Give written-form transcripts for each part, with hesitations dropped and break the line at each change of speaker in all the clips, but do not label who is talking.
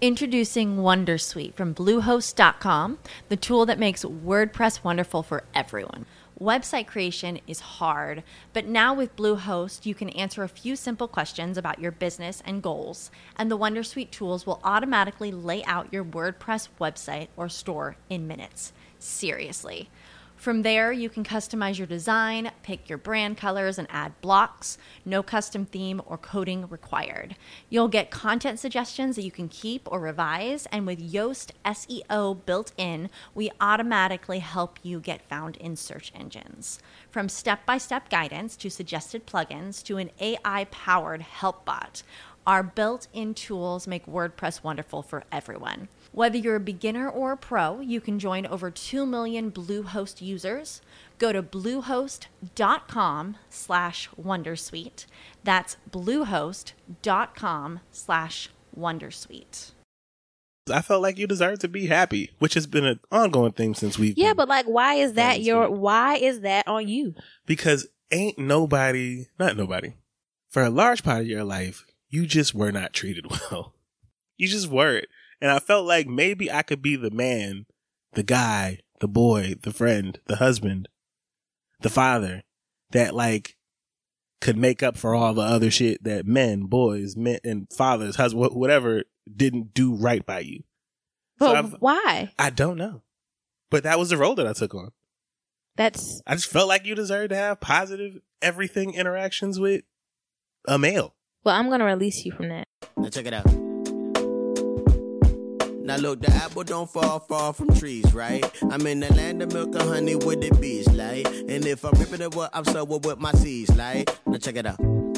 Introducing Wondersuite from Bluehost.com, the tool that makes WordPress wonderful for everyone. Website creation is hard, but now with Bluehost, you can answer a few simple questions about your business and goals, and the Wondersuite tools will automatically lay out your WordPress website or store in minutes. Seriously. From there, you can customize your design, pick your brand colors, and add blocks. No custom theme or coding required. You'll get content suggestions that you can keep or revise, and with Yoast SEO built in, we automatically help you get found in search engines. From step-by-step guidance to suggested plugins to an AI-powered help bot, our built-in tools make WordPress wonderful for everyone. Whether you're a beginner or a pro, you can join over 2 million Bluehost users. Go to bluehost.com/wondersuite. That's bluehost.com/wondersuite.
I felt like you deserve to be happy, which has been an ongoing thing since we've
Yeah, but like, why is that on you?
Because ain't nobody, not nobody, for a large part of your life, you just were not treated well. You just weren't. And I felt like maybe I could be the man, the guy, the boy, the friend, the husband, the father that like could make up for all the other shit that men, boys, men and fathers, husbands, whatever didn't do right by you.
But why?
I don't know. But that was the role that I took on. I just felt like you deserved to have positive everything interactions with a male.
Well, I'm going to release you from that.
Now check it out. Now look, the apple don't fall far from trees, right? I'm in the land of milk and honey with the bees, like. And if I'm ripping it, I'm so with my seeds, like. Now check it out.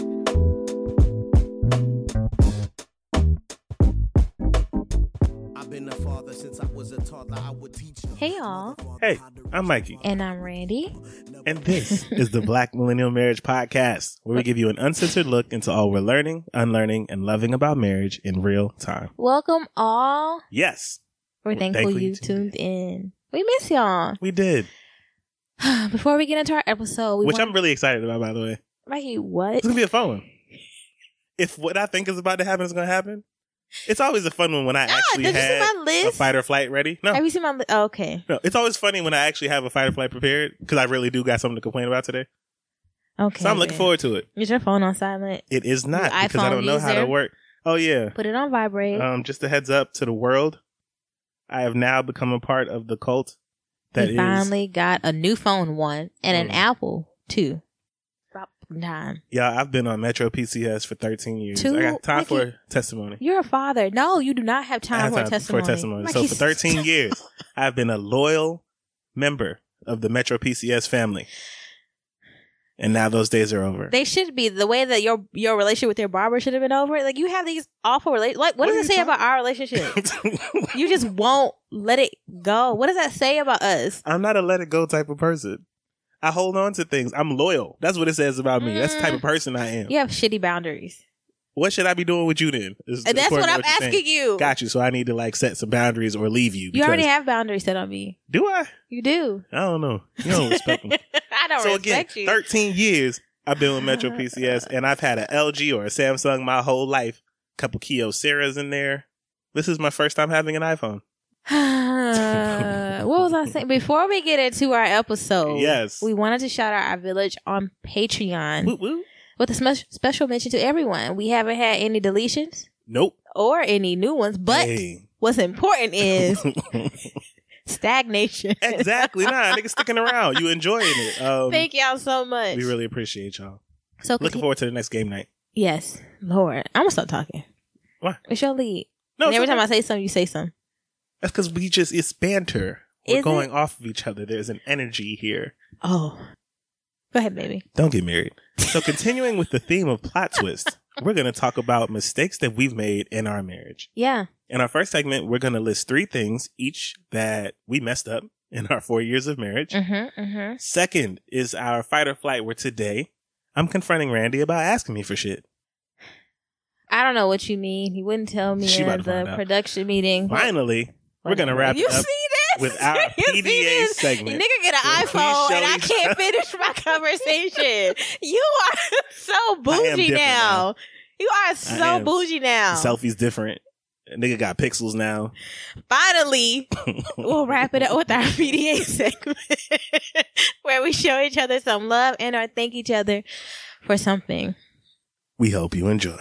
I've been a father since I was a toddler. I would teach.
Hey y'all.
Hey, I'm Mikey.
And I'm Randy.
And this is the Black Millennial Marriage Podcast, where we give you an uncensored look into all we're learning, unlearning, and loving about marriage in real time.
Welcome all.
Yes.
We're thankful you tuned in. We miss y'all.
We did.
Before we get into our episode,
I'm really excited about, by the way.
Mikey, what?
It's going to be a fun one. If what I think is about to happen is going to happen, it's always a fun one when I actually have a fight or flight ready. No.
Have you seen my list? Oh, okay.
No, it's always funny when I actually have a fight or flight prepared because I really do got something to complain about today.
Okay.
So I'm looking forward to it.
Is your phone on silent?
It is not because I don't know how to work. Oh, yeah.
Put it on vibrate.
Just a heads up to the world. I have now become a part of the cult that
he finally got a new phone, one, and an Apple, two. Time.
Yeah, I've been on Metro PCS for 13 years. I got time for testimony.
You're a father. No, you do not have time for testimony.
So for 13 years, I've been a loyal member of the Metro PCS family. And now those days are over.
They should be. The way that your relationship with your barber should have been over. Like, you have these awful relationships. Like, what does it say about our relationship? You just won't let it go. What does that say about us?
I'm not a let it go type of person. I hold on to things. I'm loyal. That's what it says about me. That's the type of person I am.
You have shitty boundaries.
What should I be doing with you then?
That's what I'm asking you.
Got you. So I need to like set some boundaries or leave you.
You already have boundaries set on me.
Do I?
You do.
I don't know. You don't respect me.
I don't respect you.
13 years I've been with Metro PCS and I've had an LG or a Samsung my whole life. A couple Kyoceras in there. This is my first time having an iPhone.
What was I saying? Before we get into our episode,
yes,
we wanted to shout out our village on Patreon.
Woo woo.
With a special mention to everyone. We haven't had any deletions.
Nope.
Or any new ones. But what's important is stagnation.
Exactly. Nah, niggas sticking around. You enjoying it.
Thank y'all so much.
We really appreciate y'all.
So
looking forward to the next game night.
Yes. Lord. I'm going to stop talking.
What?
It's your lead.
No,
and every time I say something, you say something.
That's because it's banter. We're going off of each other. There's an energy here.
Oh. Go ahead, baby.
Don't get married. So continuing with the theme of plot twist, we're going to talk about mistakes that we've made in our marriage.
Yeah.
In our first segment, we're going to list 3 things each that we messed up in our 4 years of marriage. Second is our fight or flight, where today I'm confronting Randy about asking me for shit.
I don't know what you mean. He wouldn't tell me at the production meeting.
Finally, we're going to wrap it up with our PDA segment.
Nigga get an iPhone and I can't finish my conversation. You are so bougie now. You are so bougie now.
The selfie's different. A nigga got pixels now.
Finally, we'll wrap it up with our PDA segment where we show each other some love and or thank each other for something.
We hope you enjoy.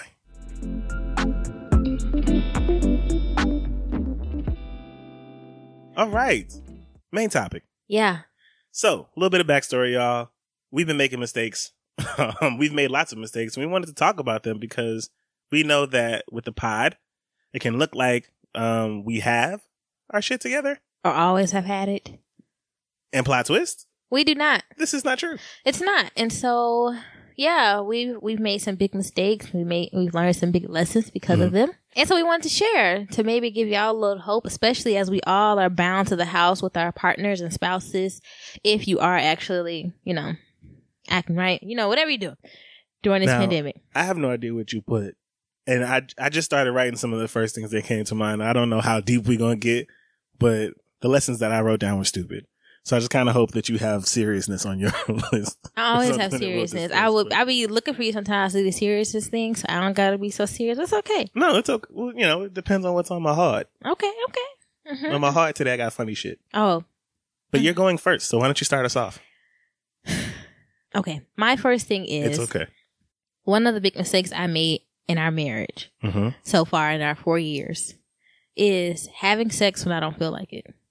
All right. Main topic.
Yeah.
So, a little bit of backstory, y'all. We've been making mistakes. We've made lots of mistakes. And we wanted to talk about them because we know that with the pod, it can look like we have our shit together.
Or always have had it.
And plot twist,
We do not.
this is not true.
It's not. And so, yeah, we've made some big mistakes. We've learned some big lessons because of them. And so we wanted to share to maybe give y'all a little hope, especially as we all are bound to the house with our partners and spouses. If you are actually, acting right, whatever you do during this pandemic.
I have no idea what you put. And I just started writing some of the first things that came to mind. I don't know how deep we're going to get, but the lessons that I wrote down were stupid. So I just kind of hope that you have seriousness on your list.
I always have seriousness. I'll be looking for you sometimes to do the seriousness thing, so I don't gotta be so serious. It's okay.
No, it's okay. Well, it depends on what's on my heart.
Okay. Mm-hmm.
On my heart today, I got funny shit.
Oh.
But you're going first, so why don't you start us off?
Okay. My first thing is...
It's okay.
One of the big mistakes I made in our marriage so far in our 4 years is having sex when I don't feel like it.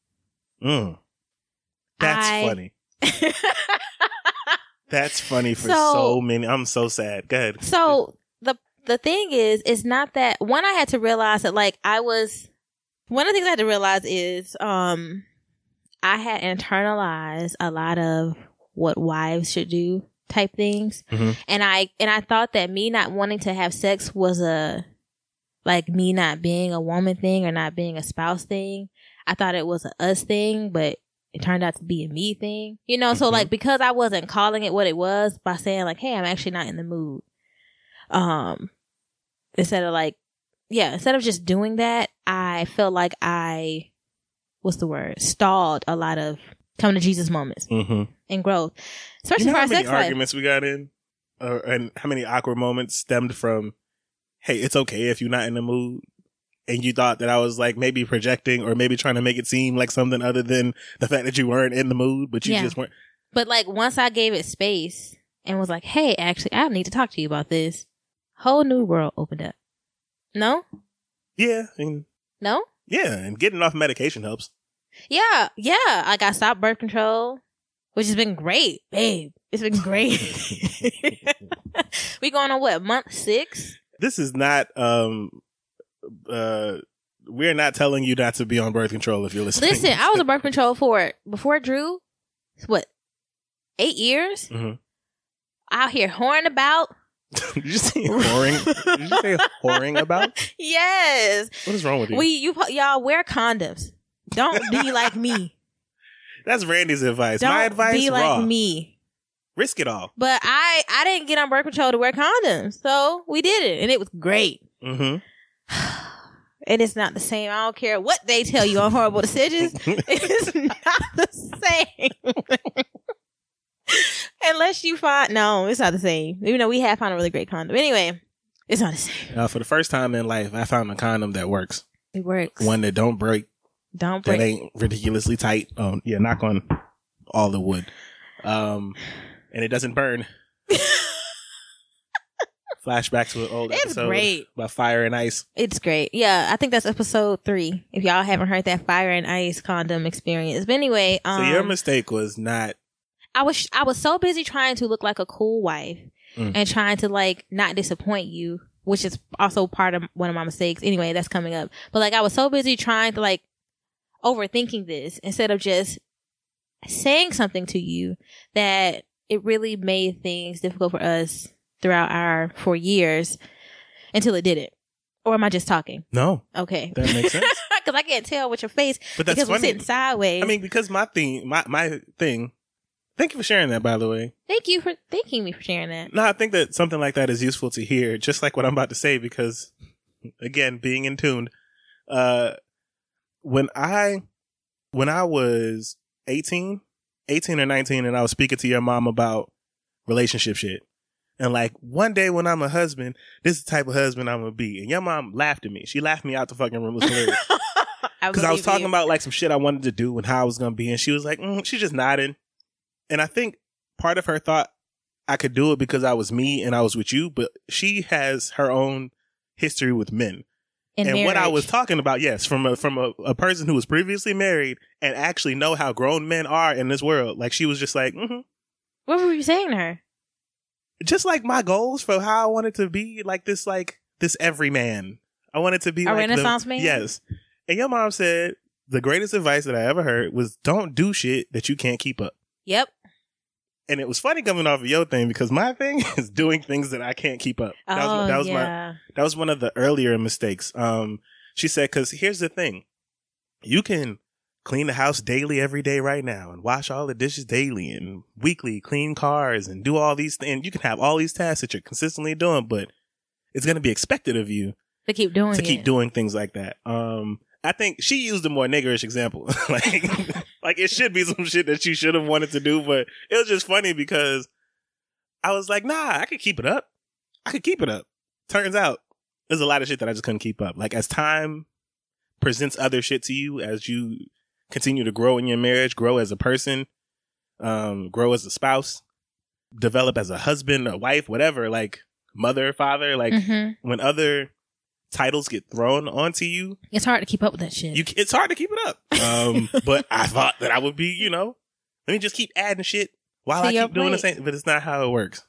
That's funny. That's funny for so many. I'm so sad. Go ahead.
So the thing is, it's not that one. I had to realize that one of the things I had to realize is I had internalized a lot of what wives should do type things, and I thought that me not wanting to have sex was me not being a woman thing or not being a spouse thing. I thought it was a us thing, but it turned out to be a me thing, so because I wasn't calling it what it was by saying hey, I'm actually not in the mood. Instead of just doing that, I felt like I, stalled a lot of come to Jesus moments and growth. Especially for our sex life. How many
arguments we got in? And how many awkward moments stemmed from, hey, it's okay if you're not in the mood? And you thought that I was maybe projecting or maybe trying to make it seem like something other than the fact that you weren't in the mood, but you just weren't.
But once I gave it space and was like, hey, actually, I need to talk to you about this, whole new world opened up. No?
Yeah.
No?
Yeah. And getting off medication helps.
Yeah. I got stopped birth control, which has been great, babe. It's been great. We going on month 6?
This is not, we're not telling you not to be on birth control if you're listening.
Listen, I was on birth control before Drew, 8 years? Out here whoring about.
Did you say whoring? Did you say whoring about?
Yes.
What is wrong with you?
Y'all wear condoms. Don't be like me.
That's Randy's advice.
Don't
My advice,
be
raw.
like me.
Risk it all.
But I didn't get on birth control to wear condoms, so we did it, and it was great. And it's not the same. I don't care what they tell you on Horrible Decisions. It's not the same. Unless you find... No, it's not the same. Even though we have found a really great condom. Anyway, it's not the same.
For the first time in life, I found a condom that works.
It works.
One that don't break.
Don't break.
That ain't ridiculously tight. Yeah, knock on all the wood. And it doesn't burn. Flashback to an old episode
great.
About fire and ice.
It's great. Yeah, I think that's episode 3. If y'all haven't heard that fire and ice condom experience. But anyway,
so your mistake was not.
I was so busy trying to look like a cool wife and trying to not disappoint you, which is also part of one of my mistakes. Anyway, that's coming up. But I was so busy trying to overthinking this instead of just saying something to you that it really made things difficult for us throughout our 4 years until it didn't. Or am I just talking?
No.
Okay.
That makes sense.
Because I can't tell with your face.
But that's
because
funny.
we're sitting sideways.
I mean, because my thing. Thank you for sharing that, by the way.
Thank you for thanking me for sharing that.
No, I think that something like that is useful to hear, just like what I'm about to say, because, again, being in tune. When I was 18 or 19, and I was speaking to your mom about relationship shit, And like one day when I'm a husband, this is the type of husband I'm gonna be. And your mom laughed at me. She laughed me out the fucking room. It was hilarious. Because I was talking about like some shit I wanted to do and how I was gonna be, and she was like, she just nodded. And I think part of her thought I could do it because I was me and I was with you, but she has her own history with men. And what I was talking about, yes, from a person who was previously married and actually know how grown men are in this world. Like she was just like,
What were you saying to her?
Just like my goals for how I wanted to be like this everyman. I wanted to be
a
like
Renaissance man.
Yes. And your mom said the greatest advice that I ever heard was don't do shit that you can't keep up.
Yep.
And it was funny coming off of your thing because my thing is doing things that I can't keep up. That was one of the earlier mistakes. She said, because here's the thing. You can clean the house daily every day right now and wash all the dishes daily and weekly clean cars and do all these things. You can have all these tasks that you're consistently doing, but it's going to be expected of you
to keep doing
things like that. I think she used a more niggerish example. like it should be some shit that you should have wanted to do, but it was just funny because I was like, nah, I could keep it up. Turns out there's a lot of shit that I just couldn't keep up. Like as time presents other shit to you, as you continue to grow in your marriage, grow as a person, grow as a spouse, develop as a husband, a wife, whatever, like mother, father, like when other titles get thrown onto you,
it's hard to keep up with that shit.
It's hard to keep it up. But I thought that I would be, let me just keep adding shit while I keep doing the same. But it's not how it works.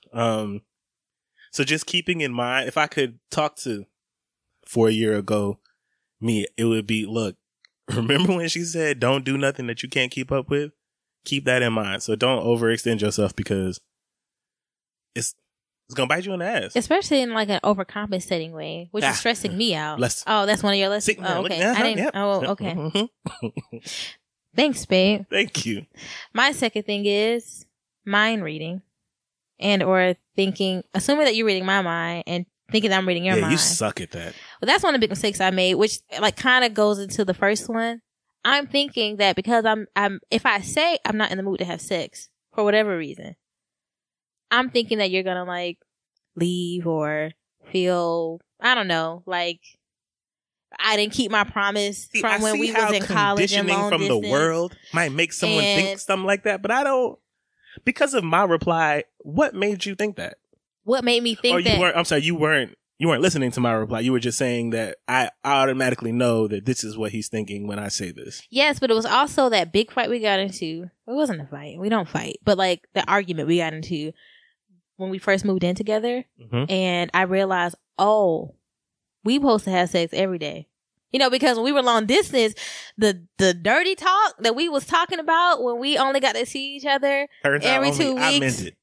So just keeping in mind, if I could talk to 4 year ago me, it would be, look, remember when she said, don't do nothing that you can't keep up with? Keep that in mind. So don't overextend yourself because it's going to bite you in the ass.
Especially in like an overcompensating way, which is stressing me out. That's one of your lessons? Oh, okay. I didn't. Yep. Oh, okay. Thanks, babe.
Thank you.
My second thing is mind reading and or thinking, assuming that you're reading my mind and thinking that I'm reading your mind.
You suck at that.
Well, that's one of the big mistakes I made, which like kind of goes into the first one. I'm thinking that because if I say I'm not in the mood to have sex for whatever reason, I'm thinking that you're gonna like leave or feel, I don't know, like I didn't keep my promise from when we was in college and long distance.
From the world might make someone think something like that, but I don't. Because of my reply, what made you think that?
What made me think that?
I'm sorry, you weren't listening to my reply. You were just saying that I automatically know that this is what he's thinking when I say this.
Yes, but it was also that big fight we got into. It wasn't a fight. We don't fight. But like the argument we got into when we first moved in together. And I realized, we supposed to have sex every day. Because when we were long distance, the dirty talk that we was talking about when we only got to see each other every 2 weeks.
I meant it.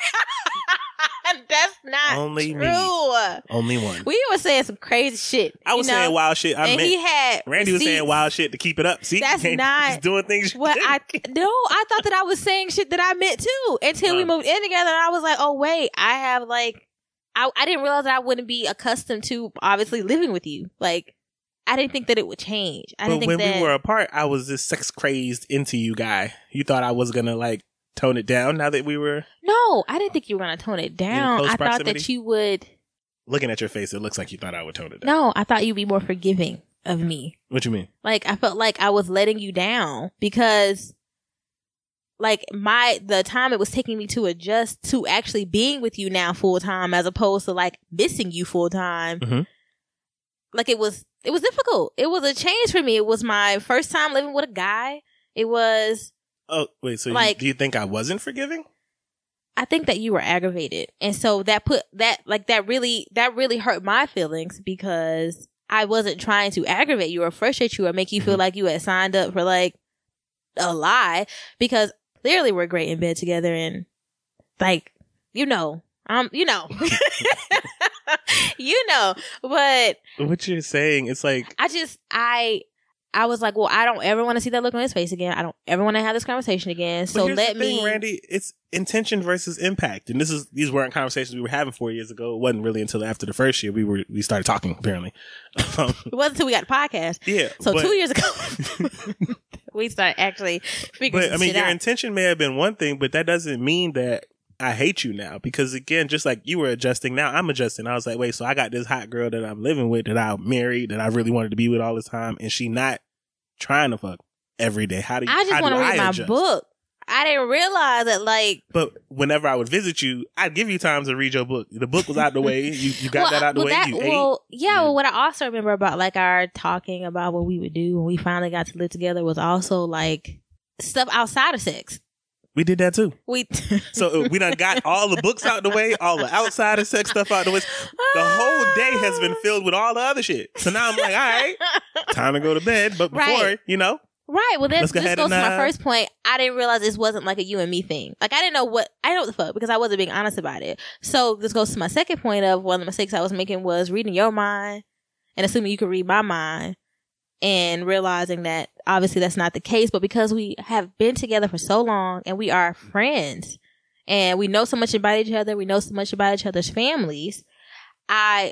That's not
only
true.
Me. Only one.
We were saying some crazy shit.
I was saying wild shit. Randy was saying wild shit to keep it up. See,
that's not
he's doing things.
I thought that I was saying shit that I meant too until we moved in together. And I was like, oh wait, I have like, I didn't realize that I wouldn't be accustomed to obviously living with you. Like, I didn't think that it would change. When we were apart,
I was this sex crazed into you guy. You thought I was gonna like tone it down now that we were.
No, I didn't think you were gonna tone it down. I thought that you would.
Looking at your face, it looks like you thought I would tone it down.
No, I thought you'd be more forgiving of me.
What you mean?
Like I felt like I was letting you down because, like the time it was taking me to adjust to actually being with you now full time as opposed to like missing you full time. Like it was difficult. It was a change for me. It was my first time living with a guy. It was.
Oh, wait, so like, do you think I wasn't forgiving?
I think that you were aggravated. And so that really hurt my feelings because I wasn't trying to aggravate you or frustrate you or make you feel like you had signed up for like a lie because clearly we're great in bed together and like, but
what you're saying, it's like,
I was like, well, I don't ever want to see that look on his face again. I don't ever want to have this conversation again. So let me,
Randy, it's intention versus impact. And these weren't conversations we were having 4 years ago. It wasn't really until after the first year we started talking, apparently.
It wasn't until we got the podcast.
Yeah.
So 2 years ago, we started actually figuring
But I mean, your intention may have been one thing, but that doesn't mean that I hate you now because, again, just like you were adjusting, now I'm adjusting. I was like, wait, so I got this hot girl that I'm living with, that I married, that I really wanted to be with all this time, and she not trying to fuck every day. How do you?
I just want to read my book. I didn't realize that, like.
But whenever I would visit you, I'd give you time to read your book. The book was out the way. You got that out the way. You ate.
Well, what I also remember about, like, our talking about what we would do when we finally got to live together was also, like, stuff outside of sex.
We did that too.
So
we done got all the books out the way, all the outside of sex stuff out the way. The whole day has been filled with all the other shit. So now I'm like, all right, time to go to bed. But before,
Right. Well, this goes to my
and,
first point. I didn't realize this wasn't like a you and me thing. Like, I didn't know what the fuck, because I wasn't being honest about it. So this goes to my second point of one of the mistakes I was making was reading your mind and assuming you could read my mind, and realizing that obviously that's not the case. But because we have been together for so long and we are friends and we know so much about each other, we know so much about each other's families, I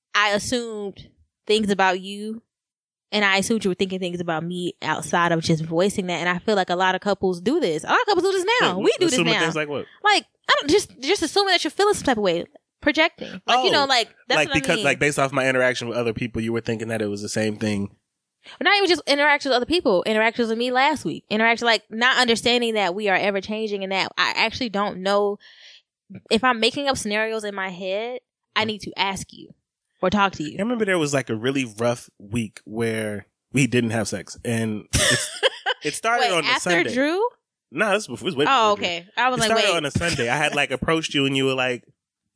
assumed things about you. And I assumed you were thinking things about me outside of just voicing that. And I feel like a lot of couples do this. A lot of couples do this now. We do this now.
Things like what?
Like, I don't just assuming that you're feeling some type of way. Projecting. Like, that's
like
what
because,
I mean.
like, based off my interaction with other people, you were thinking that it was the same thing.
Not even just interactions with other people. Interactions with me last week. Interaction, like, not understanding that we are ever changing and that I actually don't know. If I'm making up scenarios in my head, I need to ask you. Or talk to you.
I remember there was like a really rough week where we didn't have sex, and it started on a Sunday.
After Drew?
No, this was way before.
Oh, okay.
Drew.
I was like, wait.
It started on a Sunday. I had like approached you, and you were like,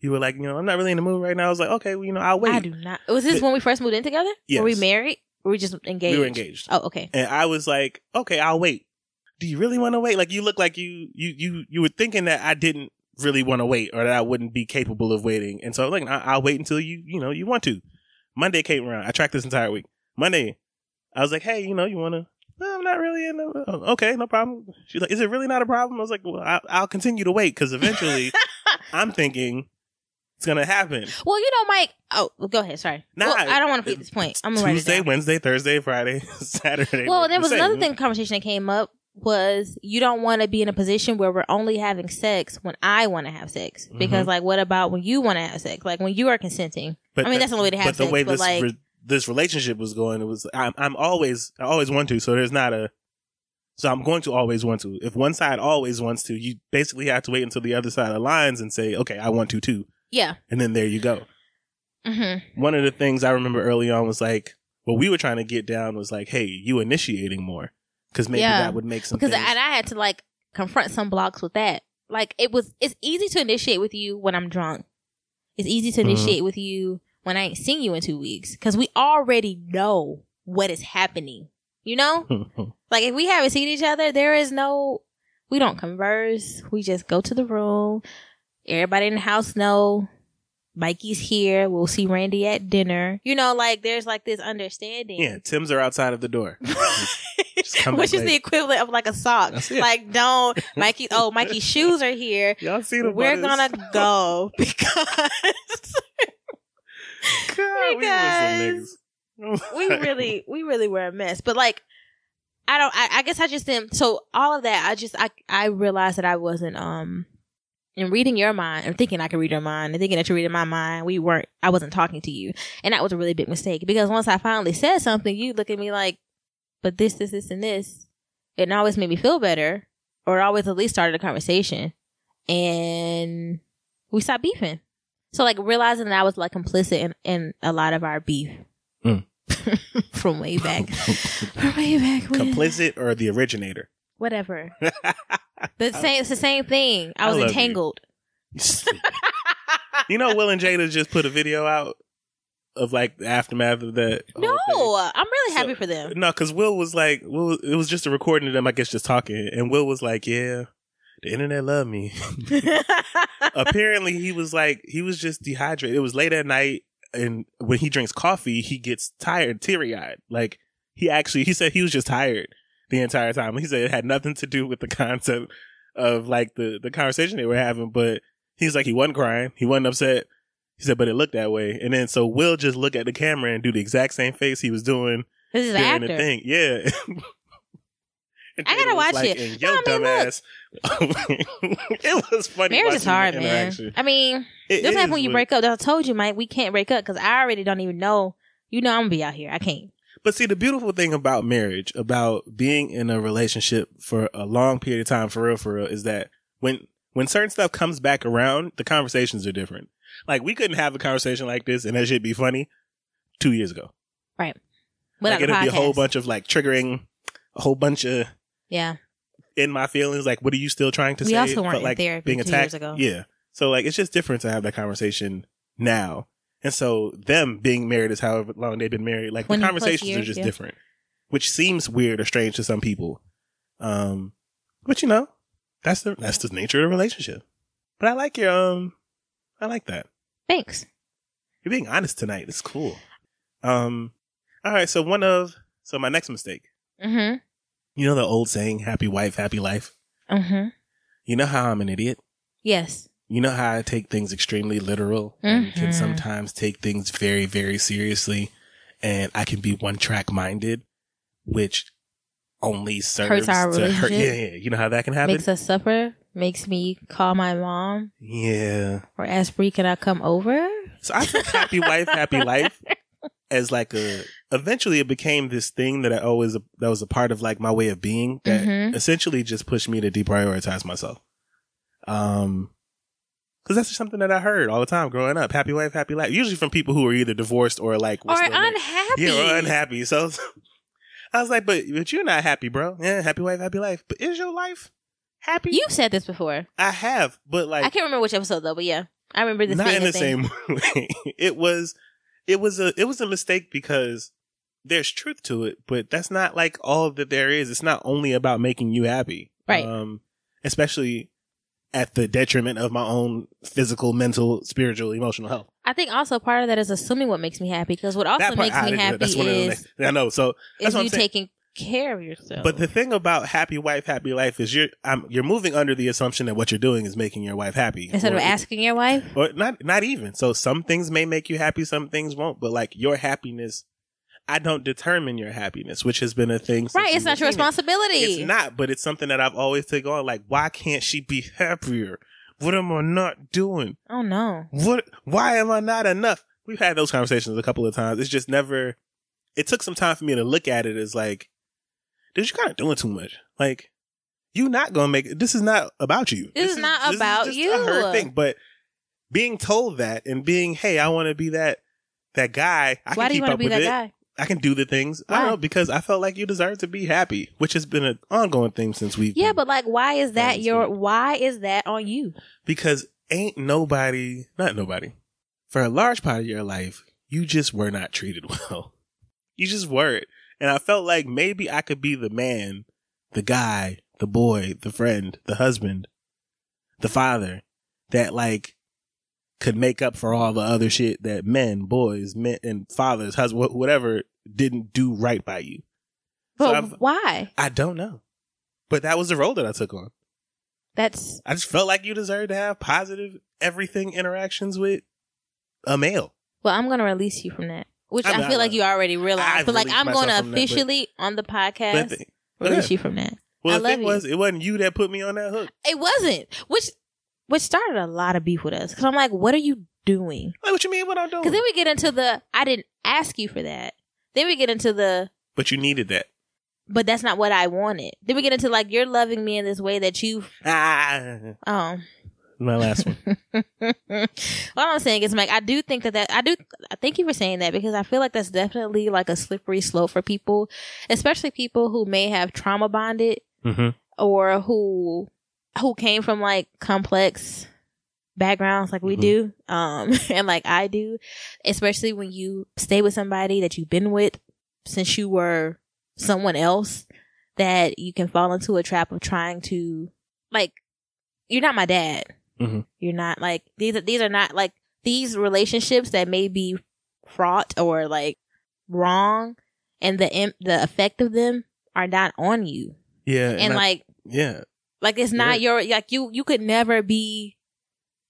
I'm not really in the mood right now. I was like, okay, well, I'll wait.
I do not. Was this when we first moved in together?
Yes.
Were we married? Or were we just engaged?
We were engaged.
Oh, okay.
And I was like, okay, I'll wait. Do you really want to wait? Like, you look like you were thinking that I didn't really want to wait, or that I wouldn't be capable of waiting. And so, like, I'll wait until you want to. Monday came around. I tracked this entire week. Monday, I was like, hey, you want to? No, I'm not really in the... Okay, no problem. She's like, is it really not a problem? I was like, well, I'll continue to wait, because eventually I'm thinking it's going to happen.
Well, Mike... Oh, go ahead. Sorry. I don't want to forget this point. I'm going to write it down.
Tuesday, Wednesday, Thursday, Friday, Saturday.
Well, there was another conversation that came up was you don't want to be in a position where we're only having sex when I want to have sex. Because, like, what about when you want to have sex? Like, when you are consenting. But that's the only way to have sex.
But the way this relationship was going, it was, I always want to, so there's not a... So I'm going to always want to. If one side always wants to, you basically have to wait until the other side aligns and say, okay, I want to too.
Yeah.
And then there you go.
Mm-hmm.
One of the things I remember early on was like, what we were trying to get down was like, hey, you initiating more. Because maybe that would make some
and I had to, like, confront some blocks with that. Like, it's easy to initiate with you when I'm drunk. It's easy to initiate with you when I ain't seen you in 2 weeks. Because we already know what is happening. Like, if we haven't seen each other, we don't converse. We just go to the room. Everybody in the house know Mikey's here. We'll see Randy at dinner. Like, there's like this understanding.
Yeah, Tim's are outside of the door.
Which is the equivalent of like a sock. Like, don't Mikey's shoes are here.
Y'all see the
We're gonna go because
God,
we really were a mess. But like, I guess I just didn't. So all of that, I realized that I wasn't in reading your mind and thinking I could read your mind and thinking that you're reading my mind. I wasn't talking to you, and that was a really big mistake because once I finally said something, you look at me like, but this, and this. It always made me feel better, or always at least started a conversation, and we stopped beefing. So, like, realizing that I was, like, complicit in a lot of our beef. From way back.
Complicit or the originator?
Whatever. It's the same thing. I was entangled.
Will and Jada just put a video out of, like, the aftermath of that.
No, I'm really happy for them.
No, because Will was like, it was just a recording of them, I guess, just talking. And Will was like, yeah, the internet loved me. Apparently, he was just dehydrated. It was late at night. And when he drinks coffee, he gets tired, teary-eyed. Like, he said he was just tired the entire time. He said it had nothing to do with the concept of, like, the conversation they were having. But he's like, he wasn't crying. He wasn't upset. He said, but it looked that way. And then so Will just look at the camera and do the exact same face he was doing
during
the thing. Yeah.
I gotta watch it.
And yo, dumbass. It was funny.
Marriage is hard, man.
Interaction.
I mean, this happens when you break up. I told you, Mike, we can't break up because I already don't even know. You know, I'm gonna be out here. I can't.
But see, the beautiful thing about marriage, about being in a relationship for a long period of time, for real, is that when certain stuff comes back around, the conversations are different. Like, we couldn't have a conversation like this and that shit be funny 2 years ago.
Right.
Like, it'd be a whole bunch of like triggering, a whole bunch of in my feelings. Like, what are you still trying to say?
We also weren't
like
in therapy
being
2
attacked.
years ago.
Yeah. So like, it's just different to have that conversation now. And so them being married is however long they've been married. Like, the conversations are just different, which seems weird or strange to some people. But you know, that's the nature of the relationship. But I like your I like that.
Thanks.
You're being honest tonight. It's cool. All right. So my next mistake. Mm-hmm. You know the old saying, happy wife, happy life? Mm-hmm. You know how I'm an idiot?
Yes.
You know how I take things extremely literal and can sometimes take things very, very seriously. And I can be one-track minded, which only serves
hurts our
to hurt.
relationship.
Yeah. You know how that can happen?
Makes us suffer. Makes me call my mom.
Yeah.
Or ask Bree, can I come over?
So I took happy wife, happy life as eventually it became this thing that that was a part of like my way of being that essentially just pushed me to deprioritize myself. Cause that's just something that I heard all the time growing up. Happy wife, happy life. Usually from people who are either divorced or like,
or unhappy.
Yeah, or unhappy. So I was like, but you're not happy, bro. Yeah. Happy wife, happy life. But is your life happy?
You've said this before.
I have, but like,
I can't remember which episode though, but yeah. I remember this
not
being
in the same way. It was a mistake because there's truth to it, but that's not like all that there is. It's not only about making you happy.
Right.
Especially at the detriment of my own physical, mental, spiritual, emotional health.
I think also part of that is assuming what makes me happy, because what also makes me happy is
I know. So that's what I'm saying.
Taking care of yourself.
But the thing about happy wife, happy life is you're moving under the assumption that what you're doing is making your wife happy.
Instead of asking your wife?
Or not even. So some things may make you happy, some things won't. But like your happiness, I don't determine your happiness, which has been a thing.
Right. It's not your responsibility.
It's not, but it's something that I've always taken on. Like, why can't she be happier? What am I not doing?
Oh no.
Why am I not enough? We've had those conversations a couple of times. It's just never, it took some time for me to look at it as like, dude, you're kind of doing too much. Like, you not going to make it. This is not about you.
This is not about you.
A her thing. But being told that and being, hey, I want to be that guy.
Why do you want to be that guy?
I can do the things.
Why?
I don't know, because I felt like you deserve to be happy, which has been an ongoing thing since we've
Yeah, but like, why is that on you?
Because not nobody, for a large part of your life, you just were not treated well. You just weren't. And I felt like maybe I could be the man, the guy, the boy, the friend, the husband, the father that like could make up for all the other shit that men and fathers, husbands, whatever didn't do right by you.
But why?
I don't know. But that was the role that I took on. I just felt like you deserved to have positive everything interactions with a male.
Well, I'm going to release you from that. Which I feel like you already realized. But like, I'm going to officially on the podcast release you from that.
Well, the thing was, it wasn't you that put me on that hook.
It wasn't. Which started a lot of beef with us. Because I'm like, what are you doing?
Like, what you mean what I'm doing?
Because then we get into I didn't ask you for that. Then we get into
but you needed that.
But that's not what I wanted. Then we get into like, you're loving me in this way that you've... Oh.
My last one.
What I'm saying is, Mike, I do think I thank you for saying that, because I feel like that's definitely like a slippery slope for people, especially people who may have trauma bonded or who came from like complex backgrounds like we do, and like I do, especially when you stay with somebody that you've been with since you were someone else, that you can fall into a trap of trying to, like, you're not my dad. You're not like, these are not like, these relationships that may be fraught or like wrong, and the effect of them are not on you.
Yeah.
And like,
yeah.
Like, it's not your, like, you could never be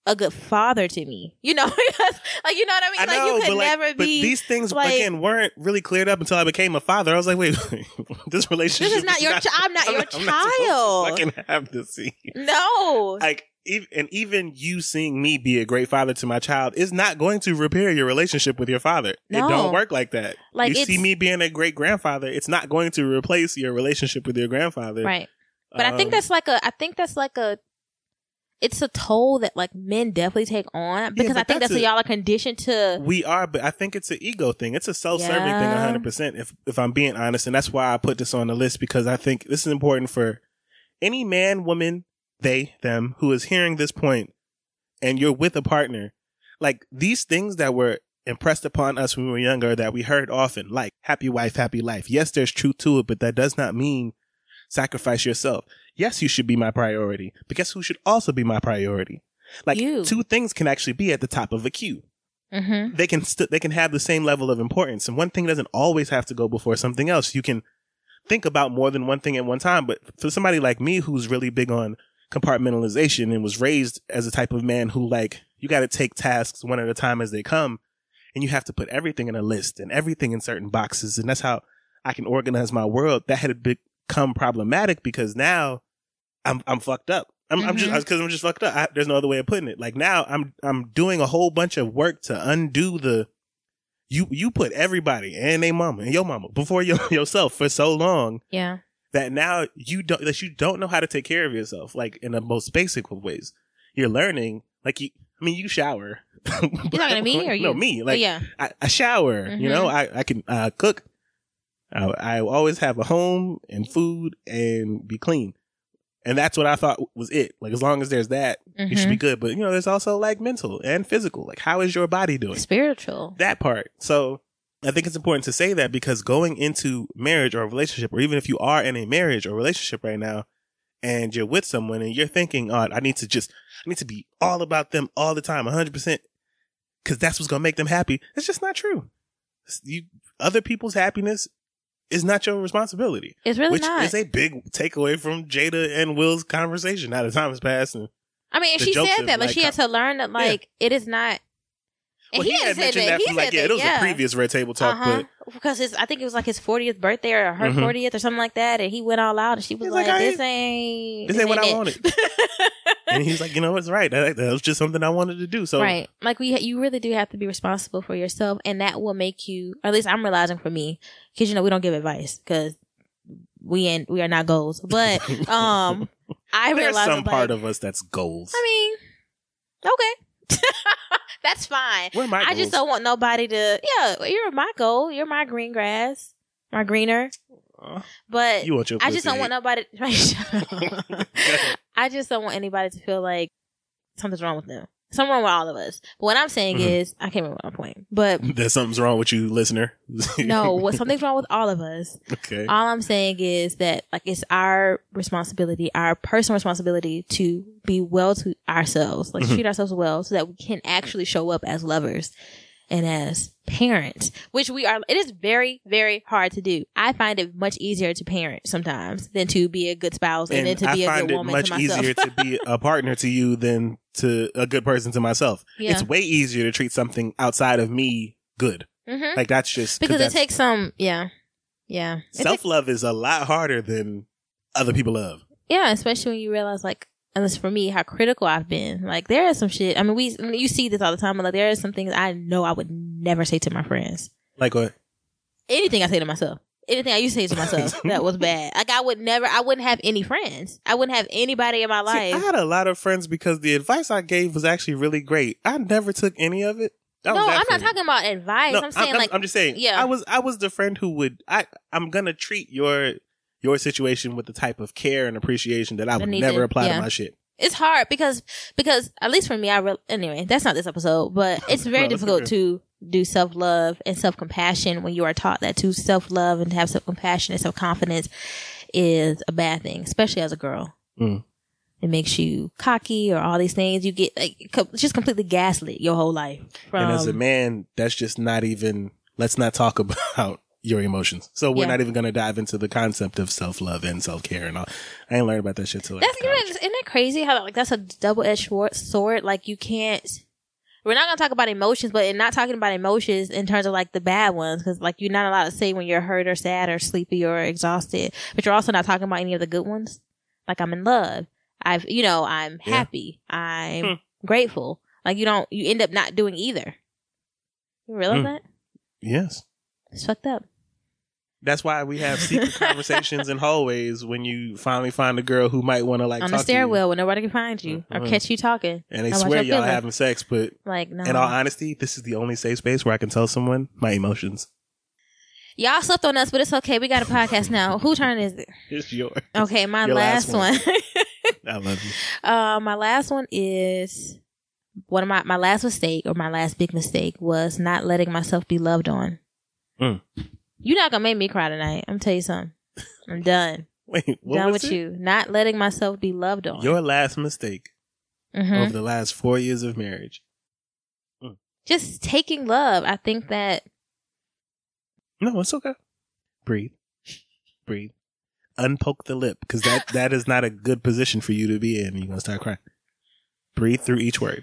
a good father to me. You know, like, you know what I mean?
I know,
you could
but
never
but
be.
these things
like,
again weren't really cleared up until I became a father. I was like, wait, this relationship.
This is not your child. I'm not your
I'm
child.
not supposed to fucking have this scene.
No.
Like, even you seeing me be a great father to my child is not going to repair your relationship with your father.
No.
It don't work like that.
Like,
you see me being a great grandfather, it's not going to replace your relationship with your grandfather.
Right. But I think that's like a it's a toll that like men definitely take on, because I think that's what y'all are conditioned to.
We are, but I think it's an ego thing. It's a self-serving thing 100%, if I'm being honest. And that's why I put this on the list, because I think this is important for any man, woman, they, them, who is hearing this point, and you're with a partner. Like, these things that were impressed upon us when we were younger, that we heard often, like happy wife, happy life. Yes, there's truth to it, but that does not mean sacrifice yourself. Yes, you should be my priority, but guess who should also be my priority? Like,
you.
Two things can actually be at the top of a queue.
Mm-hmm.
They can have the same level of importance, and one thing doesn't always have to go before something else. You can think about more than one thing at one time, but for somebody like me who's really big on compartmentalization and was raised as a type of man who, like, you got to take tasks one at a time as they come, and you have to put everything in a list and everything in certain boxes, and that's how I can organize my world. That had become problematic because now I'm fucked up. I'm just fucked up. There's no other way of putting it. Like, now I'm doing a whole bunch of work to undo you put everybody and their mama and your mama before yourself for so long.
Yeah.
That now you don't know how to take care of yourself, like, in the most basic of ways. You're learning, like, you shower.
You talking to me or you?
No, me. Like,
yeah.
I shower,
Mm-hmm.
you know, I can cook. I always have a home and food and be clean. And that's what I thought was it. Like, as long as there's that, you should be good. But, you know, there's also, like, mental and physical. Like, how is your body doing?
Spiritual.
That part. So I think it's important to say that, because going into marriage or a relationship, or even if you are in a marriage or relationship right now and you're with someone and you're thinking, oh, I need to be all about them all the time, 100%, because that's what's going to make them happy. It's just not true. Other people's happiness is not your responsibility.
It's really
which
not.
Which is a big takeaway from Jada and Will's conversation. Now the time has passed. And
I mean, and she said that, like, she had to learn that, like, it is not. And
well, he had mentioned that from, like, it was a previous Red Table Talk, but
because I think it was like his 40th birthday or her 40th or something like that, and he went all out, and she was like, "This ain't
what I wanted." And he's like, "You know, it's right. That was just something I wanted to do." So,
right, like, you really do have to be responsible for yourself, and that will make you. Or at least I'm realizing for me, because, you know, we don't give advice because we are not goals, but I realize
there's some part of us that's goals.
I mean, okay. That's fine.
Where are my goals?
I just don't want nobody to. Yeah, you're my goal. You're my green grass, my greener. But
you want your
I just don't want nobody.
Right,
I just don't want anybody to feel like something's wrong with them. Something wrong with all of us. But what I'm saying is, I can't remember my point. But
that something's wrong with you, listener.
No, something's wrong with all of us.
Okay.
All I'm saying is that, like, it's our responsibility, our personal responsibility, to be well to ourselves, like, treat ourselves well, so that we can actually show up as lovers and as parents, which we are. It is very, very hard to do. I find it much easier to parent sometimes than to be a good spouse and then to be a good woman to myself.
I find it much easier to be a partner to you than to a good person to myself. Yeah. It's way easier to treat something outside of me good. Mm-hmm. Like, that's just
because it takes some, yeah.
Self-love is a lot harder than other people love.
Yeah, especially when you realize, like, at least for me, how critical I've been. Like, there is some shit. I mean, you see this all the time, but, like, there are some things I know I would never say to my friends.
Like what?
Anything I say to myself. Anything I used to say to myself that was bad. Like, I wouldn't have any friends. I wouldn't have anybody in my life.
I had a lot of friends because the advice I gave was actually really great. I never took any of it.
No, I'm not talking about advice. No, I'm saying,
I'm just saying. Yeah, I was the friend who would. I'm gonna treat your situation with the type of care and appreciation that I would never apply to my shit.
It's hard because at least for me, anyway, that's not this episode, but it's very difficult to do self-love and self-compassion when you are taught that to self-love and to have self-compassion and self-confidence is a bad thing, especially as a girl. Mm. It makes you cocky or all these things. You get, like, just completely gaslit your whole life.
And as a man, that's just not even, let's not talk about your emotions. So we're
Yeah.
not even going to dive into the concept of self-love and self-care and all. I ain't learned about that shit till like college.
Isn't that crazy how like that's a double-edged sword? Like you can't. We're not gonna talk about emotions, but in not talking about emotions in terms of like the bad ones, because like you're not allowed to say when you're hurt or sad or sleepy or exhausted, but you're also not talking about any of the good ones. Like I'm in love. I'm happy. I'm grateful. Like you end up not doing either. You realize that?
Yes.
It's fucked up.
That's why we have secret conversations in hallways when you finally find a girl who might want to like
on
talk
the stairwell
to you.
when nobody can find you or catch you talking.
And they
about
swear
your
y'all
feelings.
having sex, but
Like no.
in all honesty, this is the only safe space where I can tell someone my emotions.
Y'all slept on us, but it's okay. We got a podcast now. Whose turn is it?
It's yours.
Okay, my
Your
last one.
I love you.
My last one is one of my last mistake or my last big mistake was not letting myself be loved on. You're not gonna make me cry tonight. I'm gonna tell you something. I'm done.
Wait, what
done
was
with
it?
you. Not letting myself be loved on.
Your last mistake over the last 4 years of marriage.
Just taking love. I think that
No, it's okay. Breathe. Unpoke the lip, because that is not a good position for you to be in. You're gonna start crying. Breathe through each word.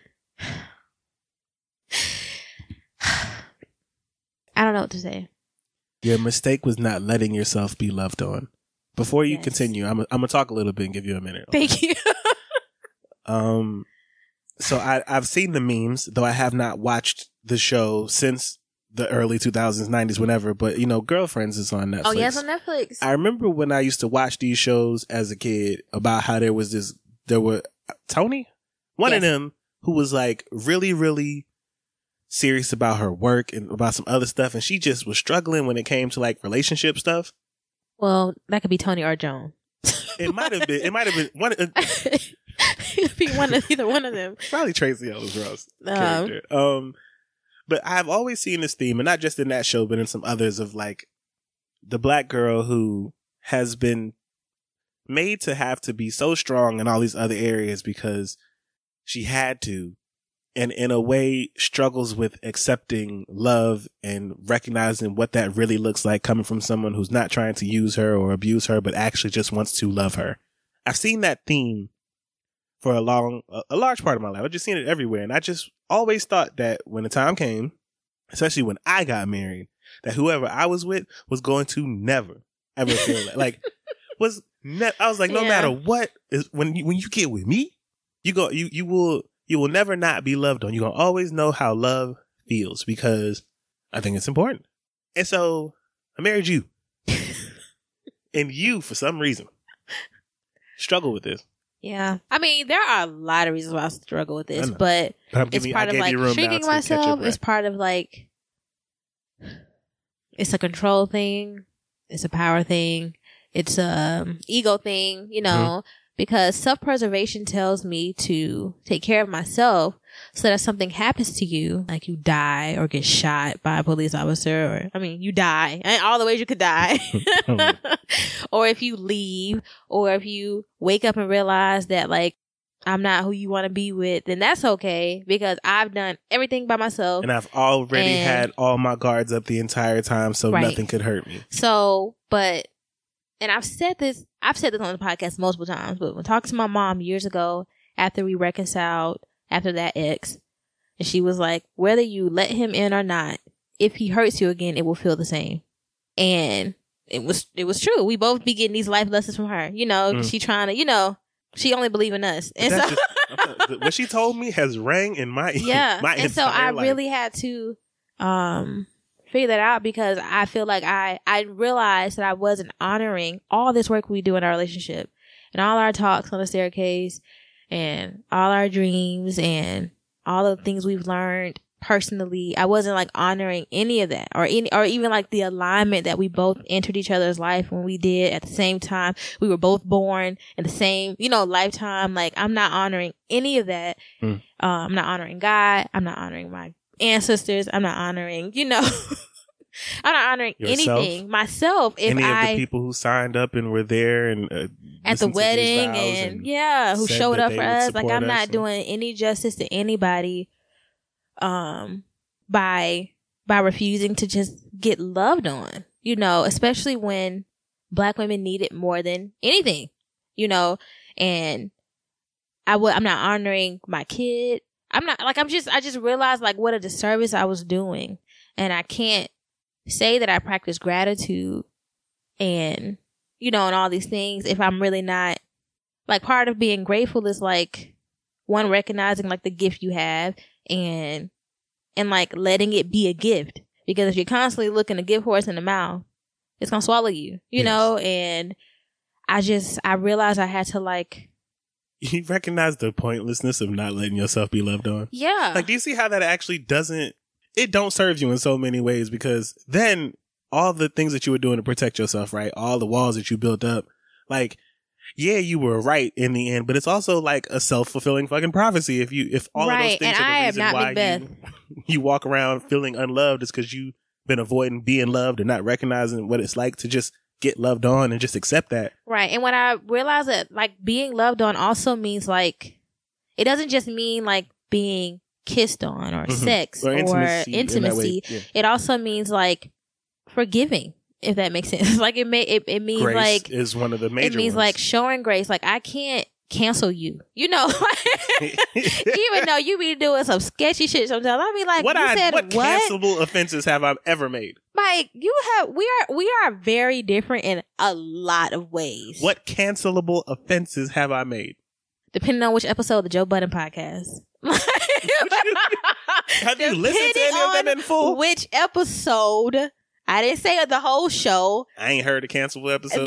I don't know what to say.
Your mistake was not letting yourself be loved on. Before you continue, I'm gonna talk a little bit and give you a minute.
Thank you.
So I've seen the memes, though I have not watched the show since the early 2000s, 90s, whenever. But Girlfriends is on Netflix.
Oh, yes, on Netflix.
I remember when I used to watch these shows as a kid about how there were Tony, one of them who was like really, really serious about her work and about some other stuff, and she just was struggling when it came to like relationship stuff.
Well, that could be Tony or Joan.
It might have been one.
It could be either one of them.
Probably Tracy Ellis Ross character. But I've always seen this theme, and not just in that show, but in some others, of like the black girl who has been made to have to be so strong in all these other areas because she had to, and in a way struggles with accepting love and recognizing what that really looks like coming from someone who's not trying to use her or abuse her, but actually just wants to love her. I've seen that theme for a large part of my life. I've just seen it everywhere. And I just always thought that when the time came, especially when I got married, that whoever I was with was going to never, ever feel that. Like, I was like, no matter what, when you get with me, you will never not be loved on. You're going to always know how love feels, because I think it's important. And so I married you. And you, for some reason, struggle with this.
Yeah. I mean, there are a lot of reasons why I struggle with this, but it's part of like shrinking myself. It's part of like, it's a control thing. It's a power thing. It's a ego thing, because self-preservation tells me to take care of myself so that if something happens to you, like you die or get shot by a police officer, you die, and all the ways you could die, or if you leave, or if you wake up and realize that like I'm not who you want to be with, then that's okay, because I've done everything by myself.
And I've already had all my guards up the entire time, so nothing could hurt me.
So, and I've said this on the podcast multiple times, but when talking to my mom years ago, after we reconciled, after that ex, and she was like, whether you let him in or not, if he hurts you again, it will feel the same. And it was true. We both be getting these life lessons from her. She trying to, she only believe in us. And so
what she told me has rang in my my
and so I
life.
really had to figure that out, because I feel like I realized that I wasn't honoring all this work we do in our relationship and all our talks on the staircase and all our dreams and all the things we've learned personally. I wasn't like honoring any of that, or even like the alignment that we both entered each other's life when we did at the same time. We were both born in the same, lifetime. Like, I'm not honoring any of that. I'm not honoring God. I'm not honoring my ancestors. I'm not honoring, I'm not honoring
yourself,
anything. Myself. If
any of the people who signed up and were there and
at the wedding and who showed up for us, like, I'm not doing any justice to anybody by refusing to just get loved on, you know, especially when Black women need it more than anything, you know, and I'm not honoring my kid. I just realized like what a disservice I was doing. And I can't say that I practice gratitude and, you know, and all these things if I'm really not, like, part of being grateful is like, one, recognizing like the gift you have and like letting it be a gift. Because if you're constantly looking a gift horse in the mouth, it's gonna swallow you, you know? And I realized I had to like,
you recognize the pointlessness of not letting yourself be loved on.
yeah.
Like, do you see how that actually don't serve you in so many ways? Because then all the things that you were doing to protect yourself, right? All the walls that you built up, like, yeah, you were right in the end, but it's also like a self-fulfilling fucking prophecy. If all of those things are the reason why you walk around feeling unloved, is because you've been avoiding being loved and not recognizing what it's like to just get loved on and just accept that.
Right. And when I realized that like being loved on also means like, it doesn't just mean like being kissed on or sex or intimacy. Yeah. It also means like forgiving, if that makes sense. Like it means
grace
like
is one of the major.
It means
ones.
like showing grace. Like I can't cancel you, you know. Even though you be doing some sketchy shit sometimes, I'll be like, what
cancelable offenses have I ever made?
Like we are very different in a lot of ways.
What cancelable offenses have I made?
Depending on which episode of the Joe Budden podcast.
Have you listened to any of them in full?
Which episode? I didn't say the whole show.
I ain't heard a cancelable episode.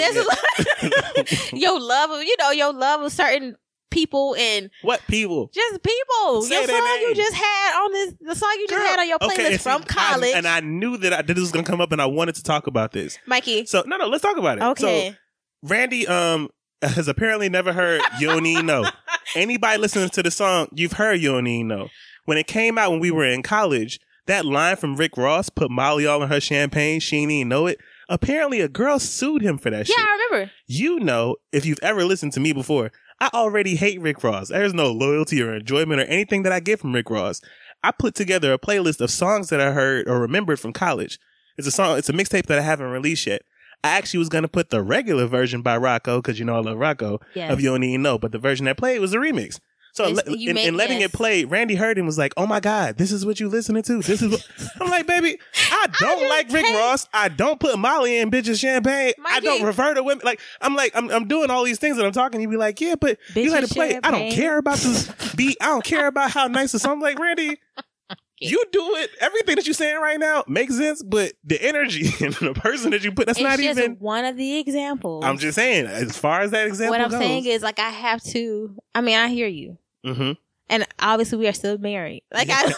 Your love of certain people and
what people?
Just people.
Say
your song you just had on this, the song you just had on your playlist from college.
And I knew that this was gonna come up, and I wanted to talk about this,
Mikey.
So no, let's talk about it.
Okay.
So Randy has apparently never heard You Don't Even Know. Anybody listening to the song, you've heard You Don't Even Know. When it came out when we were in college, that line from Rick Ross, put Molly all in her champagne, she ain't even know it. Apparently a girl sued him for that shit.
Yeah, I remember.
You know, if you've ever listened to me before, I already hate Rick Ross. There's no loyalty or enjoyment or anything that I get from Rick Ross. I put together a playlist of songs that I heard or remembered from college. It's a mixtape that I haven't released yet. I actually was going to put the regular version by Rocco, because you know I love Rocco, of You Don't Even Know, but the version that played was a remix. So in letting it play, Randy heard and was like, oh my God, this is what you listening to? This is what... I'm like, baby, I don't like Rick Ross. I don't put Molly in bitches champagne. Mikey. I don't refer to women. Like, I'm doing all these things that I'm talking. You be like, yeah, but bitches you had to play. Champagne. I don't care about this beat. I don't care about how nice the song. I'm like, Randy, you do it. Everything that you're saying right now makes sense, but the energy and the person that you put, that's not even
one of the examples.
I'm just saying, as far as that example goes.
What I'm saying is, like, I have to, I hear you.
Mm-hmm.
And obviously we are still married. Like,
yes.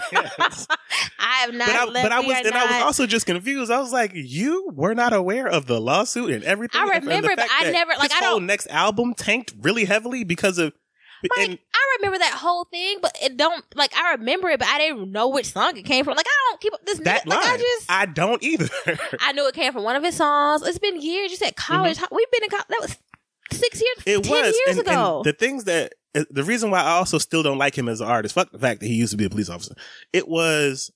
I have not left.
I was also just confused. I was like, you were not aware of the lawsuit and everything?
I remember, but I never, like,
his whole next album tanked really heavily because of...
Like, I remember that whole thing, but it don't, like, I remember it, but I didn't know which song it came from. Like, I don't keep up this...
That line. Like, I don't either.
I knew it came from one of his songs. It's been years. You said college. Mm-hmm. We've been in college. That was 6 years, 10 years ago.
And the things that... The reason why I also still don't like him as an artist, fuck the fact that he used to be a police officer. It was,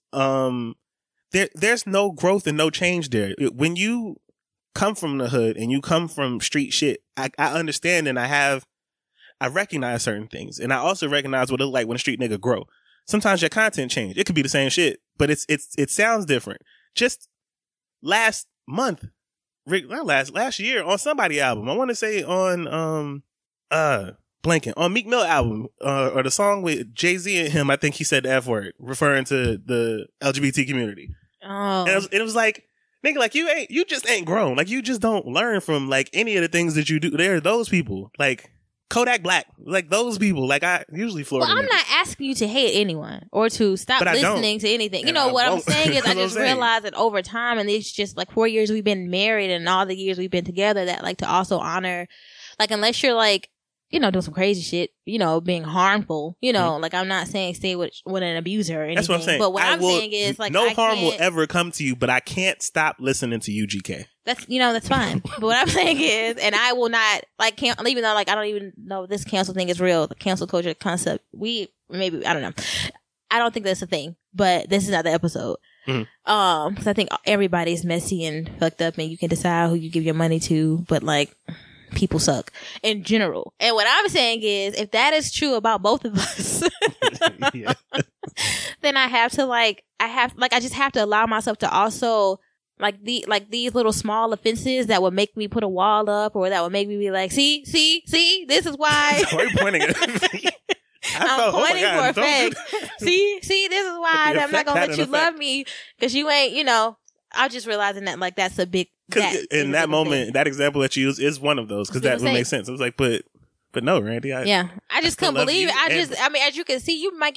there's no growth and no change there. When you come from the hood and you come from street shit, I understand and I recognize certain things. And I also recognize what it look like when a street nigga grow. Sometimes your content change. It could be the same shit, but it sounds different. Just last year on somebody album, I want to say on, blanking on Meek Mill album, or the song with Jay-Z and him, I think he said the F word, referring to the LGBT community.
Oh.
And it was like, nigga, like you just ain't grown. Like you just don't learn from like any of the things that you do. There are those people, like Kodak Black, like those people. Like I usually Florida.
Well, I'm not asking you to hate anyone or to stop listening to anything. You know what I'm saying is I just realized that over time, and it's just like 4 years we've been married and all the years we've been together, that like to also honor, like unless you're like, you know, doing some crazy shit, you know, being harmful, you know, like I'm not saying stay with an abuser or anything.
That's what I'm saying.
But what I'm saying is like,
no harm will ever come to you, but I can't stop listening to UGK.
That's, you know, that's fine. But what I'm saying is, and I will not like even though like I don't even know this cancel thing is real, the cancel culture concept, I don't know. I don't think that's a thing, but this is not the episode. Because I think everybody's messy and fucked up, and you can decide who you give your money to, but like, people suck in general. And what I'm saying is, if that is true about both of us, then I just have to allow myself to also these little small offenses that would make me put a wall up, or that would make me be like, see, this is why.
Why are you pointing at me?
I'm pointing for effect. See, this is why I'm not gonna let you love me, because you ain't, I'm just realizing that like that's a big.
In that moment, thing. That example that you use is one of those, because that would make sense. It was like, but no, Randy. I
just couldn't believe it. I mean, as you can see, Mike,